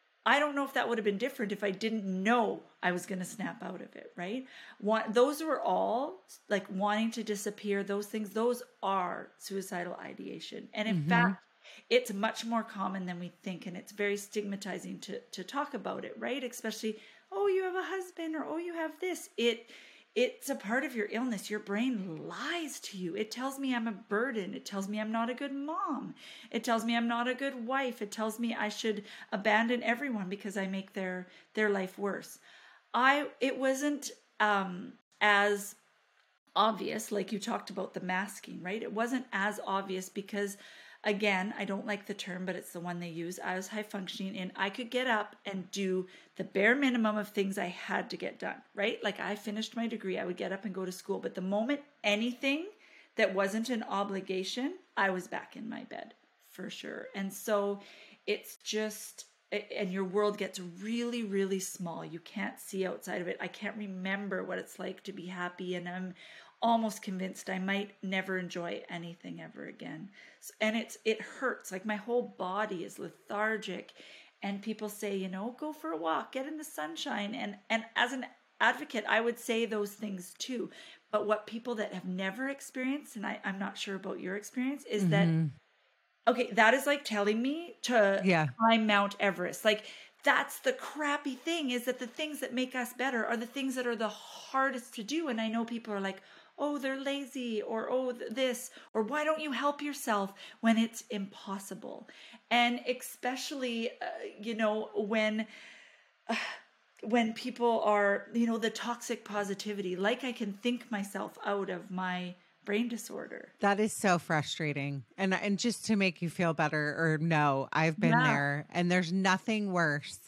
I don't know if that would have been different if I didn't know I was going to snap out of it, right? One, those were all like wanting to disappear. Those things, those are suicidal ideation. And in mm-hmm. fact, it's much more common than we think. And it's very stigmatizing to, to talk about it, right? Especially, oh, you have a husband, or, oh, you have this. It, it's a part of your illness. Your brain lies to you. It tells me I'm a burden. It tells me I'm not a good mom. It tells me I'm not a good wife. It tells me I should abandon everyone because I make their, their life worse. I, it wasn't um, as obvious, like you talked about the masking, right? It wasn't as obvious because, again, I don't like the term, but it's the one they use. I was high functioning and I could get up and do the bare minimum of things I had to get done, right? Like I finished my degree, I would get up and go to school. But the moment anything that wasn't an obligation, I was back in my bed for sure. And so it's just, and your world gets really, really small. You can't see outside of it. I can't remember what it's like to be happy. And I'm almost convinced I might never enjoy anything ever again. And it's it hurts. Like my whole body is lethargic. And people say, you know, go for a walk, get in the sunshine. And and as an advocate, I would say those things too. But what people that have never experienced, and I, I'm not sure about your experience, is mm-hmm. that, okay, that is like telling me to yeah. climb Mount Everest. Like that's the crappy thing, is that the things that make us better are the things that are the hardest to do. And I know people are like, oh, they're lazy, or oh, this, or why don't you help yourself, when it's impossible. And especially, uh, you know, when, uh, when people are, you know, the toxic positivity, like I can think myself out of my brain disorder. That is so frustrating. And, and just to make you feel better, or no, I've been yeah. there, and there's nothing worse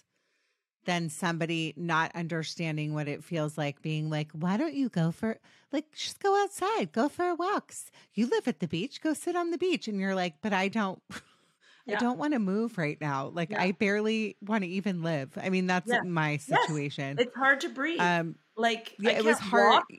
than somebody not understanding what it feels like, being like, why don't you go for, like, just go outside, go for walks. You live at the beach, go sit on the beach. And you're like, but I don't, yeah. I don't want to move right now. Like yeah. I barely want to even live. I mean, that's yeah. my situation. Yes. It's hard to breathe. Um, like yeah, I it was hard. Walk.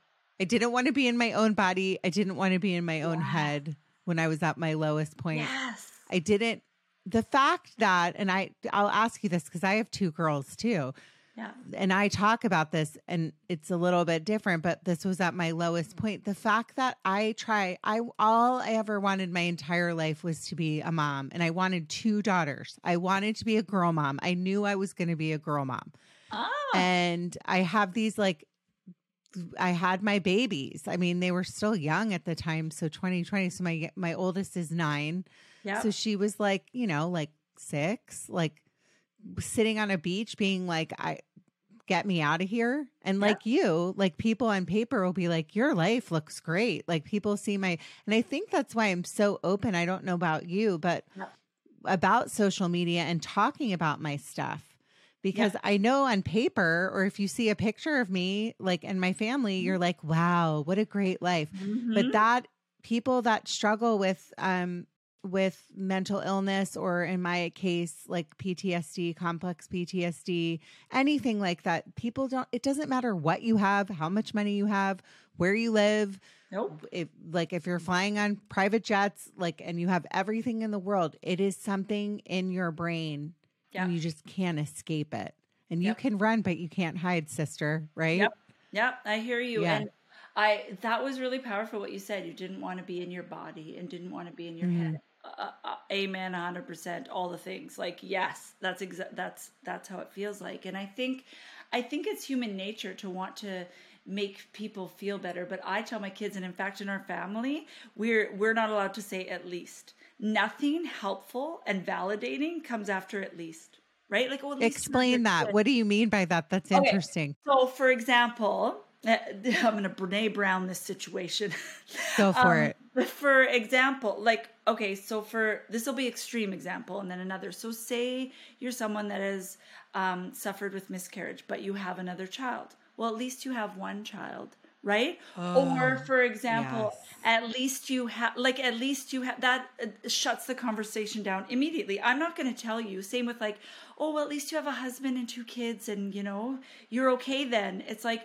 I didn't want to be in my own body. I didn't want to be in my own yeah. head when I was at my lowest point. Yes. I didn't. The fact that, and I, I'll ask you this because I have two girls too. Yeah. And I talk about this, and it's a little bit different, but this was at my lowest point. The fact that I try, I, all I ever wanted my entire life was to be a mom. And I wanted two daughters. I wanted to be a girl mom. I knew I was going to be a girl mom. Oh. And I have these, like, I had my babies. I mean, they were still young at the time. So twenty twenty. So my, my oldest is nine. Yeah. So she was like, you know, like six, like sitting on a beach being like, I get me out of here. And like yeah. you, like people on paper will be like, your life looks great. Like people see my, and I think that's why I'm so open. I don't know about you, but yeah. about social media and talking about my stuff. Because yeah. I know on paper, or if you see a picture of me, like, and my family, you're like, wow, what a great life. Mm-hmm. But that people that struggle with, um, with mental illness, or in my case, like P T S D, complex P T S D, anything like that, people don't, it doesn't matter what you have, how much money you have, where you live. Nope. If like, if you're flying on private jets, like, and you have everything in the world, it is something in your brain. Yeah. And you just can't escape it. And yep. you can run, but you can't hide, sister. Right? Yep. Yep. I hear you. Yeah. And I, that was really powerful what you said. You didn't want to be in your body and didn't want to be in your mm-hmm. head. Uh, uh, amen. A hundred percent. All the things, like, yes, that's exact. That's, that's how it feels like. And I think, I think it's human nature to want to make people feel better. But I tell my kids, and in fact, in our family, we're, we're not allowed to say at least. Nothing helpful and validating comes after at least, right? Like, well, explain that. Good. What do you mean by that? That's okay. Interesting. So, for example, uh, I'm going to Brene Brown this situation. Go for um, it. For example, like, okay, so for this will be extreme example, and then another. So, say you're someone that has um, suffered with miscarriage, but you have another child. Well, at least you have one child. Right. Oh, or for example, yes. at least you have, like, at least you have, that uh, shuts the conversation down immediately. I'm not going to tell you. Same with like, oh, well, at least you have a husband and two kids and, you know, you're okay then. It's like,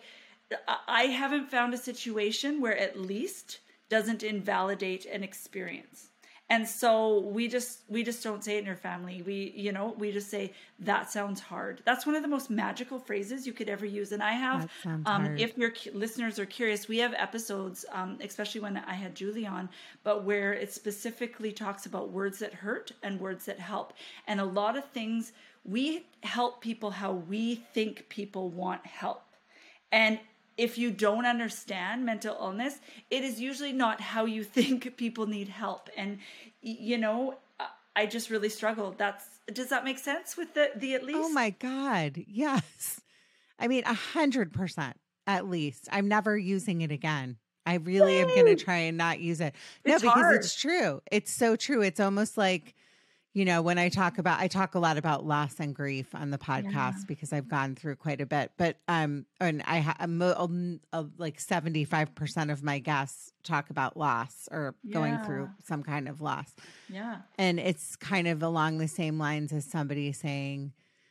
I haven't found a situation where at least doesn't invalidate an experience. And so we just, we just don't say it in your family. We, you know, we just say, that sounds hard. That's one of the most magical phrases you could ever use. And I have, That sounds um, hard. if your cu- listeners are curious, we have episodes, um, especially when I had Julie on, but where it specifically talks about words that hurt and words that help. And a lot of things, we help people how we think people want help. And if you don't understand mental illness, it is usually not how you think people need help. And, you know, I just really struggled. That's, does that make sense with the, the at least? Oh my God. Yes. I mean, a hundred percent at least. I'm never using it again. I really Yay! am going to try and not use it. No, it's because hard. it's true. It's so true. It's almost like, you know, when I talk about, I talk a lot about loss and grief on the podcast yeah. because I've gone through quite a bit, but, um, and I have uh, like seventy-five percent of my guests talk about loss or yeah. going through some kind of loss. Yeah. And it's kind of along the same lines as somebody saying,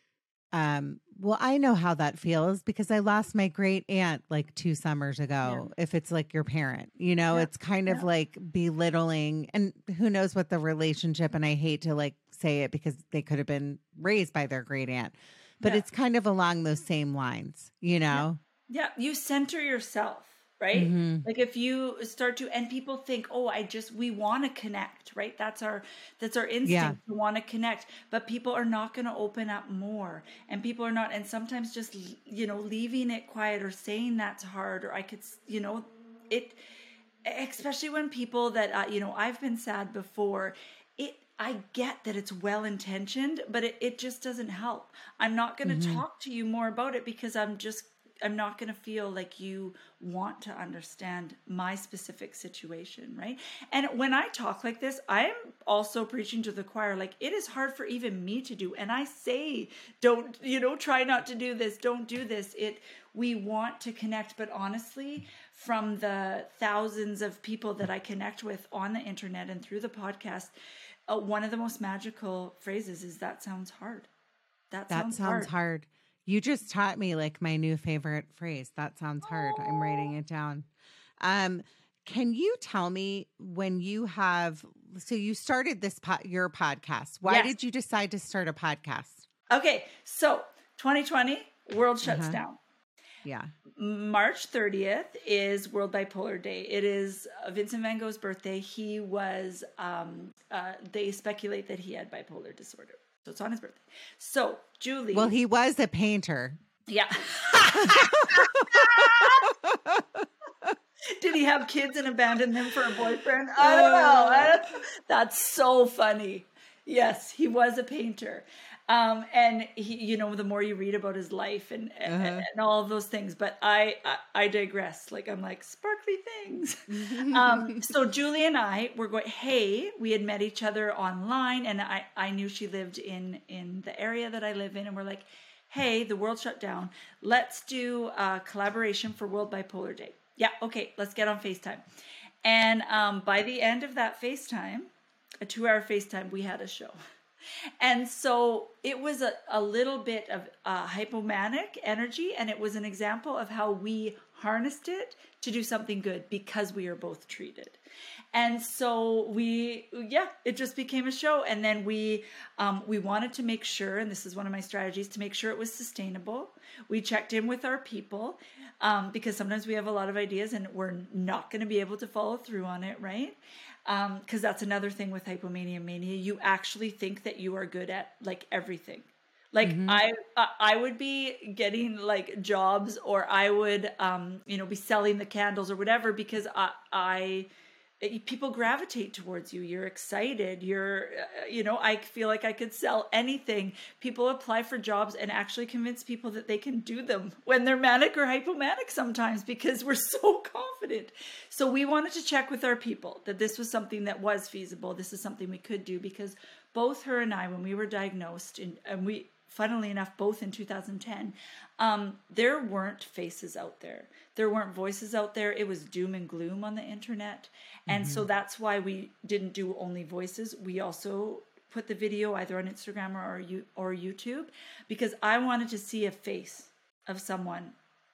um, well, I know how that feels because I lost my great aunt like two summers ago. Yeah. If it's like your parent, you know, yeah. it's kind of yeah. like belittling, and who knows what the relationship, and I hate to like say it because they could have been raised by their great aunt, but yeah. it's kind of along those same lines, you know? Yeah. yeah. You center yourself, right? Mm-hmm. Like if you start to, and people think, oh, I just, we want to connect, right? That's our, that's our instinct yeah. to want to connect, but people are not going to open up more, and people are not. And sometimes just, you know, leaving it quiet or saying that's hard, or I could, you know, it, especially when people that, uh, you know, I've been sad before, it, I get that it's well-intentioned, but it, it just doesn't help. I'm not going to mm-hmm. talk to you more about it because I'm just, I'm not going to feel like you want to understand my specific situation, right? And when I talk like this, I am also preaching to the choir. Like, it is hard for even me to do. And I say, don't, you know, try not to do this. Don't do this. It, we want to connect. But honestly, from the thousands of people that I connect with on the internet and through the podcast, uh, one of the most magical phrases is, that sounds hard. That, that sounds, sounds hard. hard. You just taught me like my new favorite phrase. That sounds hard. I'm writing it down. Um, can you tell me when you have, so you started this, po- your podcast. Why yes. did you decide to start a podcast? Okay. So twenty twenty, world shuts uh-huh. down. Yeah. March thirtieth is World Bipolar Day. It is Vincent van Gogh's birthday. He was, um, uh, they speculate that he had bipolar disorder. So it's on his birthday. So Julie. Well, he was a painter. Yeah. Did he have kids and abandon them for a boyfriend? I don't know. I don't, that's so funny. Yes, he was a painter. Um, and he, you know, the more you read about his life and, uh-huh. and, and all of those things, but I, I, I digress. Like, I'm like, sparkly things. um, so Julie and I were going, hey, we had met each other online, and I, I knew she lived in, in the area that I live in. And we're like, hey, the world shut down. Let's do a collaboration for World Bipolar Day. Yeah. Okay. Let's get on FaceTime. And, um, by the end of that FaceTime, a two hour FaceTime, we had a show. And so it was a, a little bit of uh, hypomanic energy, and it was an example of how we harnessed it to do something good because we are both treated. And so we, yeah, it just became a show. And then we, um, we wanted to make sure, and this is one of my strategies, to make sure it was sustainable. We checked in with our people um, because sometimes we have a lot of ideas and we're not going to be able to follow through on it, right? Um, cause that's another thing with hypomania mania. You actually think that you are good at like everything. Like mm-hmm. I, I would be getting like jobs, or I would, um, you know, be selling the candles or whatever, because I, I, it, people gravitate towards you. You're excited. You're, uh, you know, I feel like I could sell anything. People apply for jobs and actually convince people that they can do them when they're manic or hypomanic sometimes, because we're so confident. So we wanted to check with our people that this was something that was feasible. This is something we could do, because both her and I, when we were diagnosed, and, and we, funnily enough, both in two thousand ten, um, there weren't faces out there. There weren't voices out there. It was doom and gloom on the internet. And mm-hmm. so that's why we didn't do only voices. We also put the video either on Instagram or, or YouTube, because I wanted to see a face of someone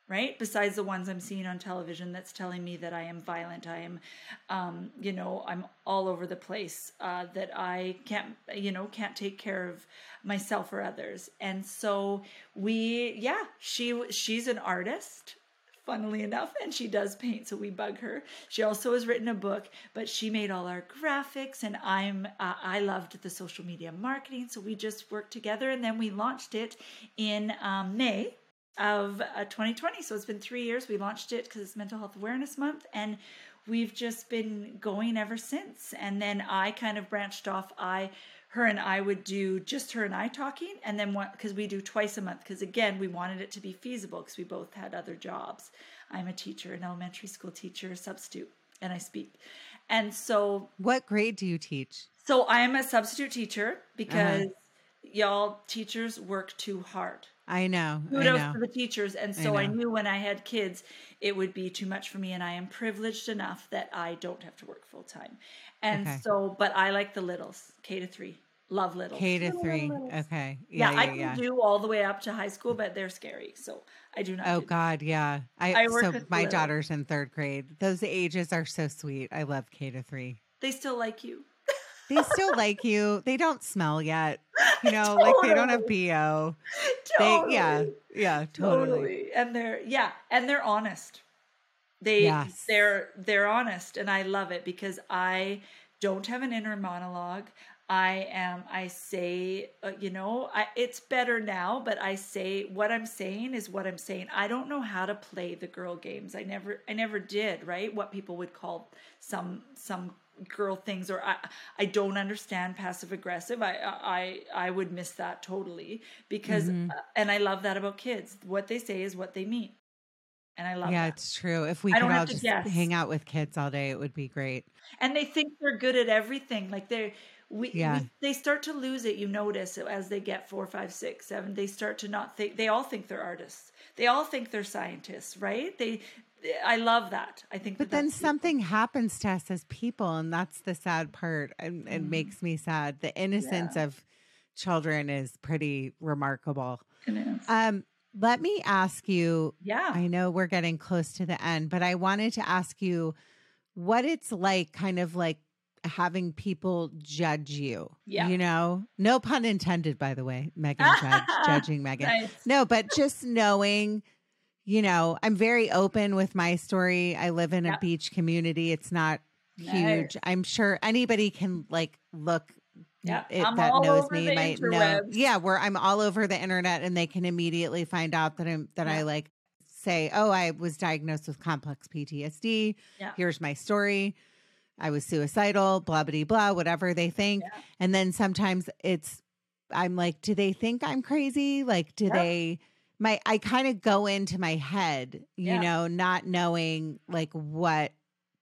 right? Besides the ones I'm seeing on television that's telling me that I am violent, I am, um, you know, I'm all over the place, uh, that I can't, you know, can't take care of myself or others. And so we, yeah, she, she's an artist, funnily enough, and she does paint, so we bug her. She also has written a book, but she made all our graphics, and I'm uh, I loved the social media marketing, so we just worked together, and then we launched it in um, May of uh, twenty twenty. So it's been three years. We launched it because it's Mental Health Awareness Month, and we've just been going ever since. And then I kind of branched off. I, her and I would do just her and I talking, and then what, because we do twice a month, because again, we wanted it to be feasible because we both had other jobs. I'm a teacher, an elementary school teacher, substitute, and I speak. And so, what grade do you teach? So I am a substitute teacher because uh-huh. y'all teachers work too hard. I know. Kudos I know. to the teachers. And so I, I knew when I had kids, it would be too much for me. And I am privileged enough that I don't have to work full time. And okay. so, but I like the littles, K to three. Love littles. K to little, three. Little, little. Okay. Yeah, yeah, yeah I can yeah. do all the way up to high school, but they're scary. So I do not. Oh do God. Yeah. I, I work so with my little. daughter's in third grade. Those ages are so sweet. I love K to three. They still like you. They still like you. They don't smell yet. You know, totally. Like they don't have B O. Totally. They, yeah. Yeah. Totally. totally. And they're, yeah. And they're honest. They, yes. they're, they're honest. And I love it because I don't have an inner monologue. I am, I say, uh, you know, I, it's better now, but I say what I'm saying is what I'm saying. I don't know how to play the girl games. I never, I never did, right? What people would call some, some girl things, or I, I don't understand passive aggressive. I, I, I would miss that totally because, mm-hmm. uh, and I love that about kids. What they say is what they mean. And I love yeah, that. It's true. If we I could all to just guess. hang out with kids all day, it would be great. And they think they're good at everything. Like they're, we, yeah. we, they start to lose it. You notice as they get four, five, six, seven, they start to not think, they all think they're artists. They all think they're scientists, right? They, I love that. I think, but that then something beautiful. happens to us as people. And that's the sad part. And it mm. makes me sad. The innocence yeah. of children is pretty remarkable. It is. Um, let me ask you, yeah, I know we're getting close to the end, but I wanted to ask you what it's like, kind of like having people judge you, yeah. you know, no pun intended, by the way, Megan judge, judging Megan. Nice. No, but just knowing, you know, I'm very open with my story. I live in a yep. beach community. It's not nice. huge. I'm sure anybody can like look Yeah, it, I'm that all knows over me the might interwebs. know. Yeah, where I'm all over the internet and they can immediately find out that I'm that yeah. I like say, oh, I was diagnosed with complex P T S D. Yeah. Here's my story. I was suicidal, blah, blah, blah, whatever they think. Yeah. And then sometimes it's, I'm like, do they think I'm crazy? Like, do yeah. they, my, I kind of go into my head, you yeah. know, not knowing like what,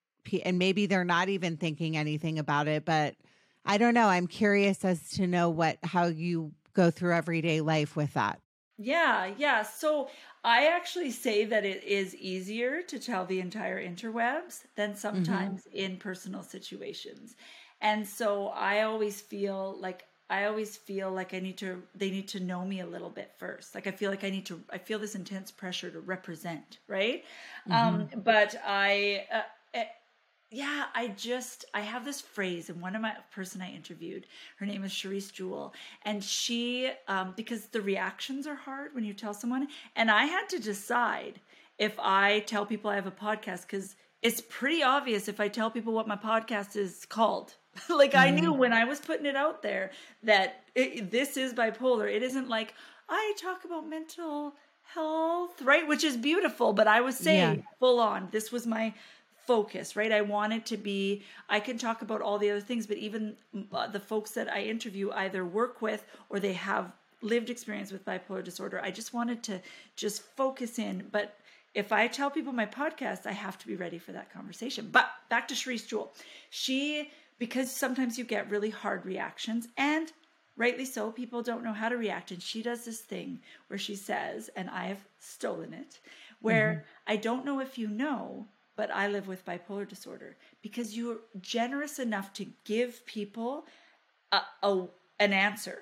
and maybe they're not even thinking anything about it, but I don't know. I'm curious as to know what, how you go through everyday life with that. Yeah. Yeah. So I actually say that it is easier to tell the entire interwebs than sometimes mm-hmm. in personal situations. And so I always feel like, I always feel like I need to, they need to know me a little bit first. Like I feel like I need to, I feel this intense pressure to represent. Right. Mm-hmm. Um, but I, uh, it, Yeah, I just, I have this phrase, and one of my person I interviewed, her name is Cherise Jewell, and she, um, because the reactions are hard when you tell someone, and I had to decide if I tell people I have a podcast, because it's pretty obvious if I tell people what my podcast is called. Like mm-hmm. I knew when I was putting it out there that it, this is bipolar. It isn't like, I talk about mental health, right? Which is beautiful, but I was saying yeah. full on, this was my focus, right? I wanted to be, I can talk about all the other things, but even uh, the folks that I interview either work with or they have lived experience with bipolar disorder. I just wanted to just focus in. But if I tell people my podcast, I have to be ready for that conversation. But back to Cherise Jewell. She, because sometimes you get really hard reactions, and rightly so, people don't know how to react. And she does this thing where she says, and I have stolen it, where mm-hmm. I don't know if you know, but I live with bipolar disorder, because you're generous enough to give people a, a, an answer.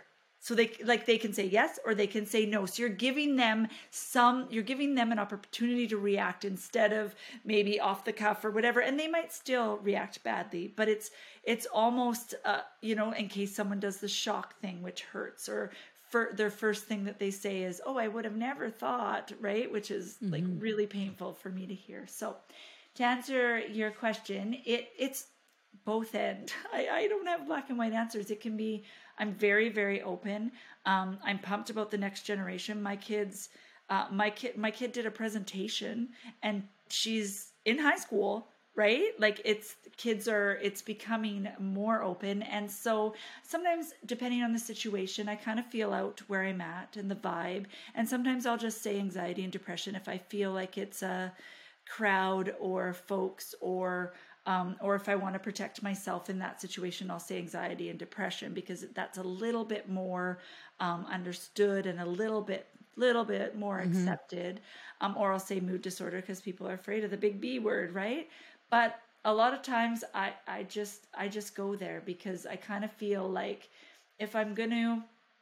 So they like they can say yes or they can say no. So you're giving them some, you're giving them an opportunity to react instead of maybe off the cuff or whatever. And they might still react badly, but it's it's almost uh, you know, in case someone does the shock thing, which hurts, or for their first thing that they say is, "Oh, I would have never thought," right? Which is mm-hmm. like really painful for me to hear. So to answer your question, it it's both end. I, I don't have black and white answers. It can be, I'm very, very open. Um, I'm pumped about the next generation. My kids, uh, my kid, my kid did a presentation and she's in high school, right? Like it's kids are, it's becoming more open. And so sometimes depending on the situation, I kind of feel out where I'm at and the vibe. And sometimes I'll just say anxiety and depression if I feel like it's a crowd or folks or Um, or if I want to protect myself in that situation, I'll say anxiety and depression because that's a little bit more um, understood and a little bit, little bit more mm-hmm. accepted. Um, or I'll say mood disorder because people are afraid of the big B word, right? But a lot of times I, I just, I just go there because I kind of feel like if I'm going to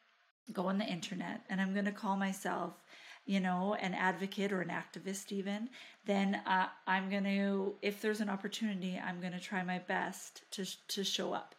go on the internet and I'm going to call myself, you know, an advocate or an activist even, then uh, I'm going to, if there's an opportunity, I'm going to try my best to to show up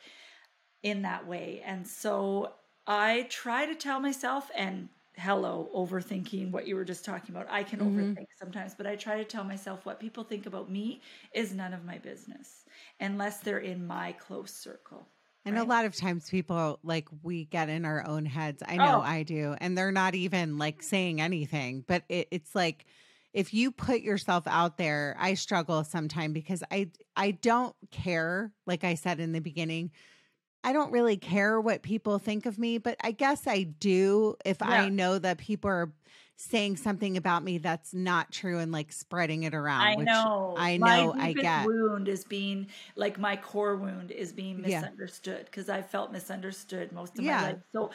in that way. And so I try to tell myself, and hello, overthinking what you were just talking about. I can mm-hmm. overthink sometimes, but I try to tell myself what people think about me is none of my business unless they're in my close circle. And right? a lot of times people, like, we get in our own heads. I know Oh. I do. And they're not even like saying anything, but it, it's like, if you put yourself out there, I struggle sometimes because I, I don't care. Like I said in the beginning, I don't really care what people think of me, but I guess I do if Yeah. I know that people are saying something about me that's not true and like spreading it around, I which know. I My know I deepest get. wound is being like my core wound is being Yeah. misunderstood because I felt misunderstood most of Yeah. my life. So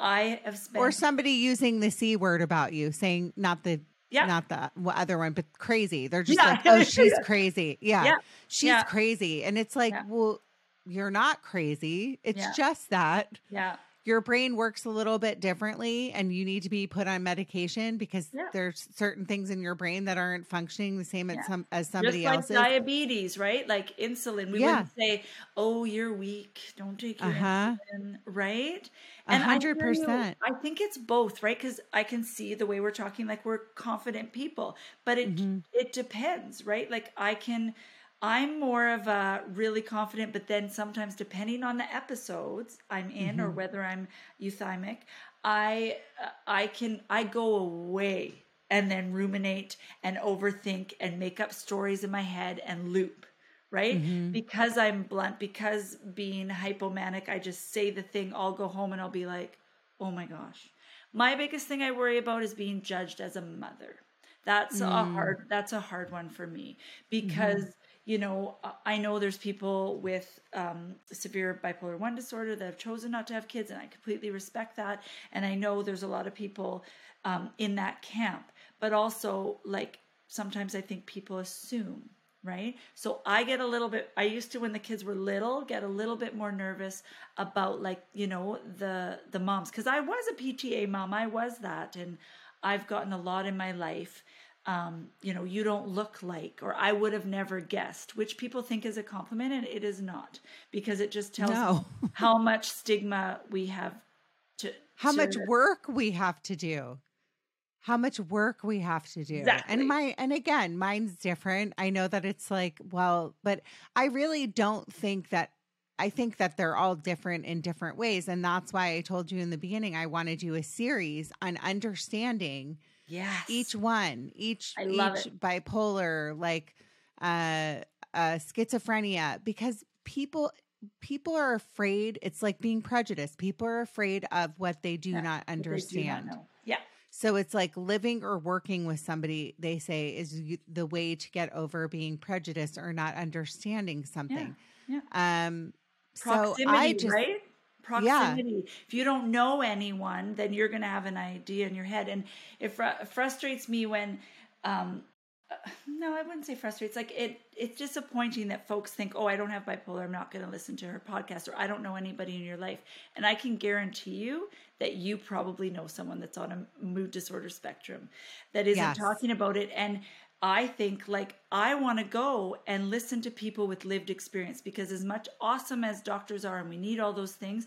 I have spent Or somebody using the C word about you, saying not the Yeah. not the w- other one, but crazy. They're just Yeah. like, oh, she's crazy. Yeah, Yeah. she's Yeah. crazy. And it's like, Yeah. well, you're not crazy. It's Yeah. just that Yeah. your brain works a little bit differently and you need to be put on medication because Yeah. there's certain things in your brain that aren't functioning the same Yeah. as some as somebody Just like else's. diabetes, right? Like insulin. We Yeah. wouldn't say, "Oh, you're weak. Don't take your Uh-huh. insulin," right? A And I hundred hear you. percent. I think it's both, right? Because I can see the way we're talking, like we're confident people, but it Mm-hmm. it depends, right? Like I can, I'm more of a really confident, but then sometimes depending on the episodes I'm in Mm-hmm. or whether I'm euthymic, I I can I go away and then ruminate and overthink and make up stories in my head and loop, right? Mm-hmm. Because I'm blunt, because being hypomanic, I just say the thing, I'll go home and I'll be like, oh my gosh. My biggest thing I worry about is being judged as a mother. That's Mm. a hard, that's a hard one for me because, you know, I know there's people with um, severe bipolar one disorder that have chosen not to have kids, and I completely respect that. And I know there's a lot of people um, in that camp, but also like sometimes I think people assume, right? So I get a little bit, I used to, when the kids were little, get a little bit more nervous about like, you know, the, the moms, because I was a P T A mom, I was that. And I've gotten a lot in my life. Um, you know, you don't look like, or I would have never guessed, which people think is a compliment, and it is not, because it just tells No. me how much stigma we have to, How to- much work we have to do. How much work we have to do. Exactly. And my, and again, mine's different. I know that it's like, well, but I really don't think that, I think that they're all different in different ways. And that's why I told you in the beginning, I want to do a series on understanding Yes. each one, each, I love each it. bipolar, like, uh, uh, schizophrenia, because people, people are afraid. It's like being prejudiced. People are afraid of what they do Yeah, not but they do not understand. know. Yeah. So it's like living or working with somebody, they say, is y- the way to get over being prejudiced or not understanding something. Yeah. Um, so Proximity, I just, right? Proximity. If you don't know anyone, then you're going to have an idea in your head. And it fr- frustrates me when um, no, I wouldn't say frustrated. It's like it. It's disappointing that folks think, "Oh, I don't have bipolar. I'm not going to listen to her podcast," or "I don't know anybody in your life." And I can guarantee you that you probably know someone that's on a mood disorder spectrum that isn't Yes. talking about it. And I think, like, I want to go and listen to people with lived experience, because as much awesome as doctors are, and we need all those things,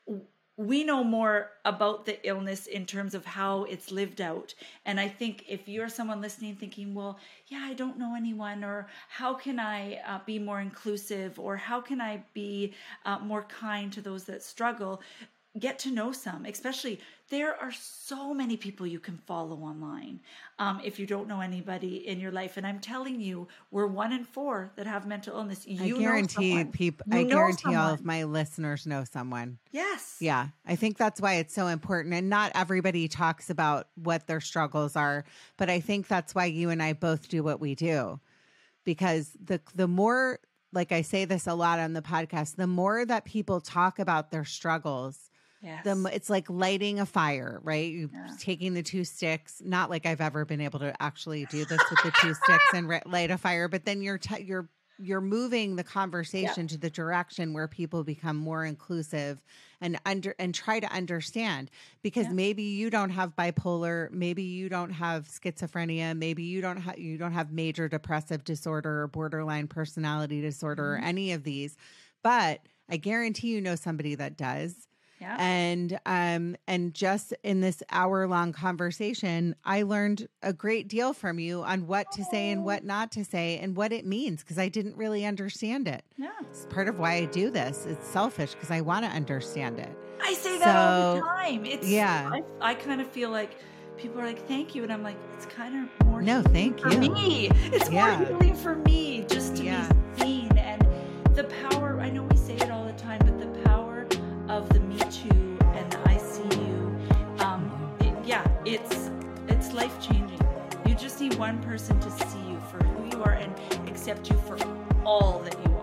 we know more about the illness in terms of how it's lived out. And I think if you're someone listening thinking, well, yeah, I don't know anyone, or how can I uh, be more inclusive, or how can I be uh, more kind to those that struggle, get to know some. Especially, there are so many people you can follow online um, if you don't know anybody in your life. And I'm telling you, we're one in four that have mental illness. You I guarantee know people. You I know guarantee all someone. of my listeners know someone. Yes. Yeah, I think that's why it's so important. And not everybody talks about what their struggles are, but I think that's why you and I both do what we do. Because the the more, like I say this a lot on the podcast, the more that people talk about their struggles, Yes. the it's like lighting a fire, right? You Yeah. taking the two sticks. Not like I've ever been able to actually do this with the two sticks and ri- light a fire, but then you're t- you're you're moving the conversation Yeah. to the direction where people become more inclusive and under and try to understand, because Yeah. maybe you don't have bipolar, maybe you don't have schizophrenia, maybe you don't have you don't have major depressive disorder or borderline personality disorder or any of these, but I guarantee you know somebody that does. Yeah. And um and just in this hour long conversation, I learned a great deal from you on what to say and what not to say and what it means, because I didn't really understand it. Yeah. It's part of why I do this. It's selfish because I want to understand it. I say that all the So, time. It's yeah. I, I kind of feel like people are like, "Thank you," and I'm like, "It's kind of more No, healing thank for you. me. It's Yeah. more healing for me just to Yeah. be seen." And the power. I know we say it all the time, but the power of the Me Too and the I See You. Um, it, yeah, it's it's life changing. You just need one person to see you for who you are and accept you for all that you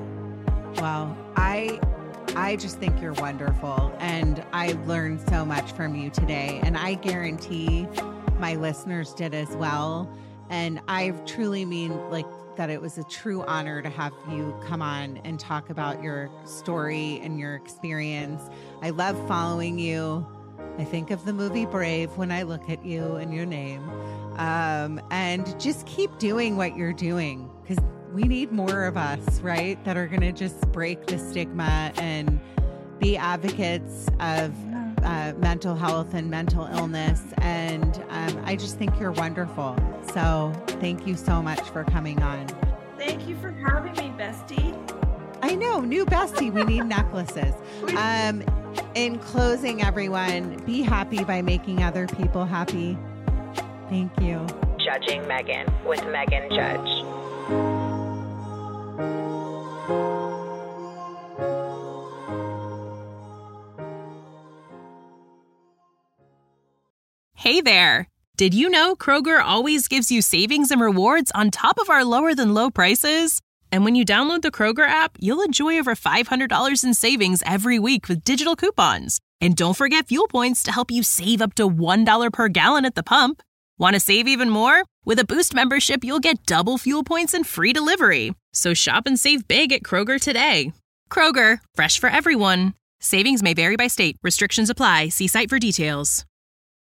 are. Well, I I just think you're wonderful, and I learned so much from you today, and I guarantee my listeners did as well. And I truly mean like that it was a true honor to have you come on and talk about your story and your experience. I love following you. I think of the movie Brave when I look at you and your name. Um, and just keep doing what you're doing, because we need more of us, right? That are going to just break the stigma and be advocates of uh, mental health and mental illness. And um, I just think you're wonderful. So thank you so much for coming on. Thank you for having me, bestie. I know, new bestie, we need necklaces. Um, in closing, everyone, be happy by making other people happy. Thank you. Judging Megan with Megan Judge. Hey there! Did you know Kroger always gives you savings and rewards on top of our lower than low prices? And when you download the Kroger app, you'll enjoy over five hundred dollars in savings every week with digital coupons. And don't forget fuel points to help you save up to one dollar per gallon at the pump. Want to save even more? With a Boost membership, you'll get double fuel points and free delivery. So shop and save big at Kroger today. Kroger, fresh for everyone. Savings may vary by state. Restrictions apply. See site for details.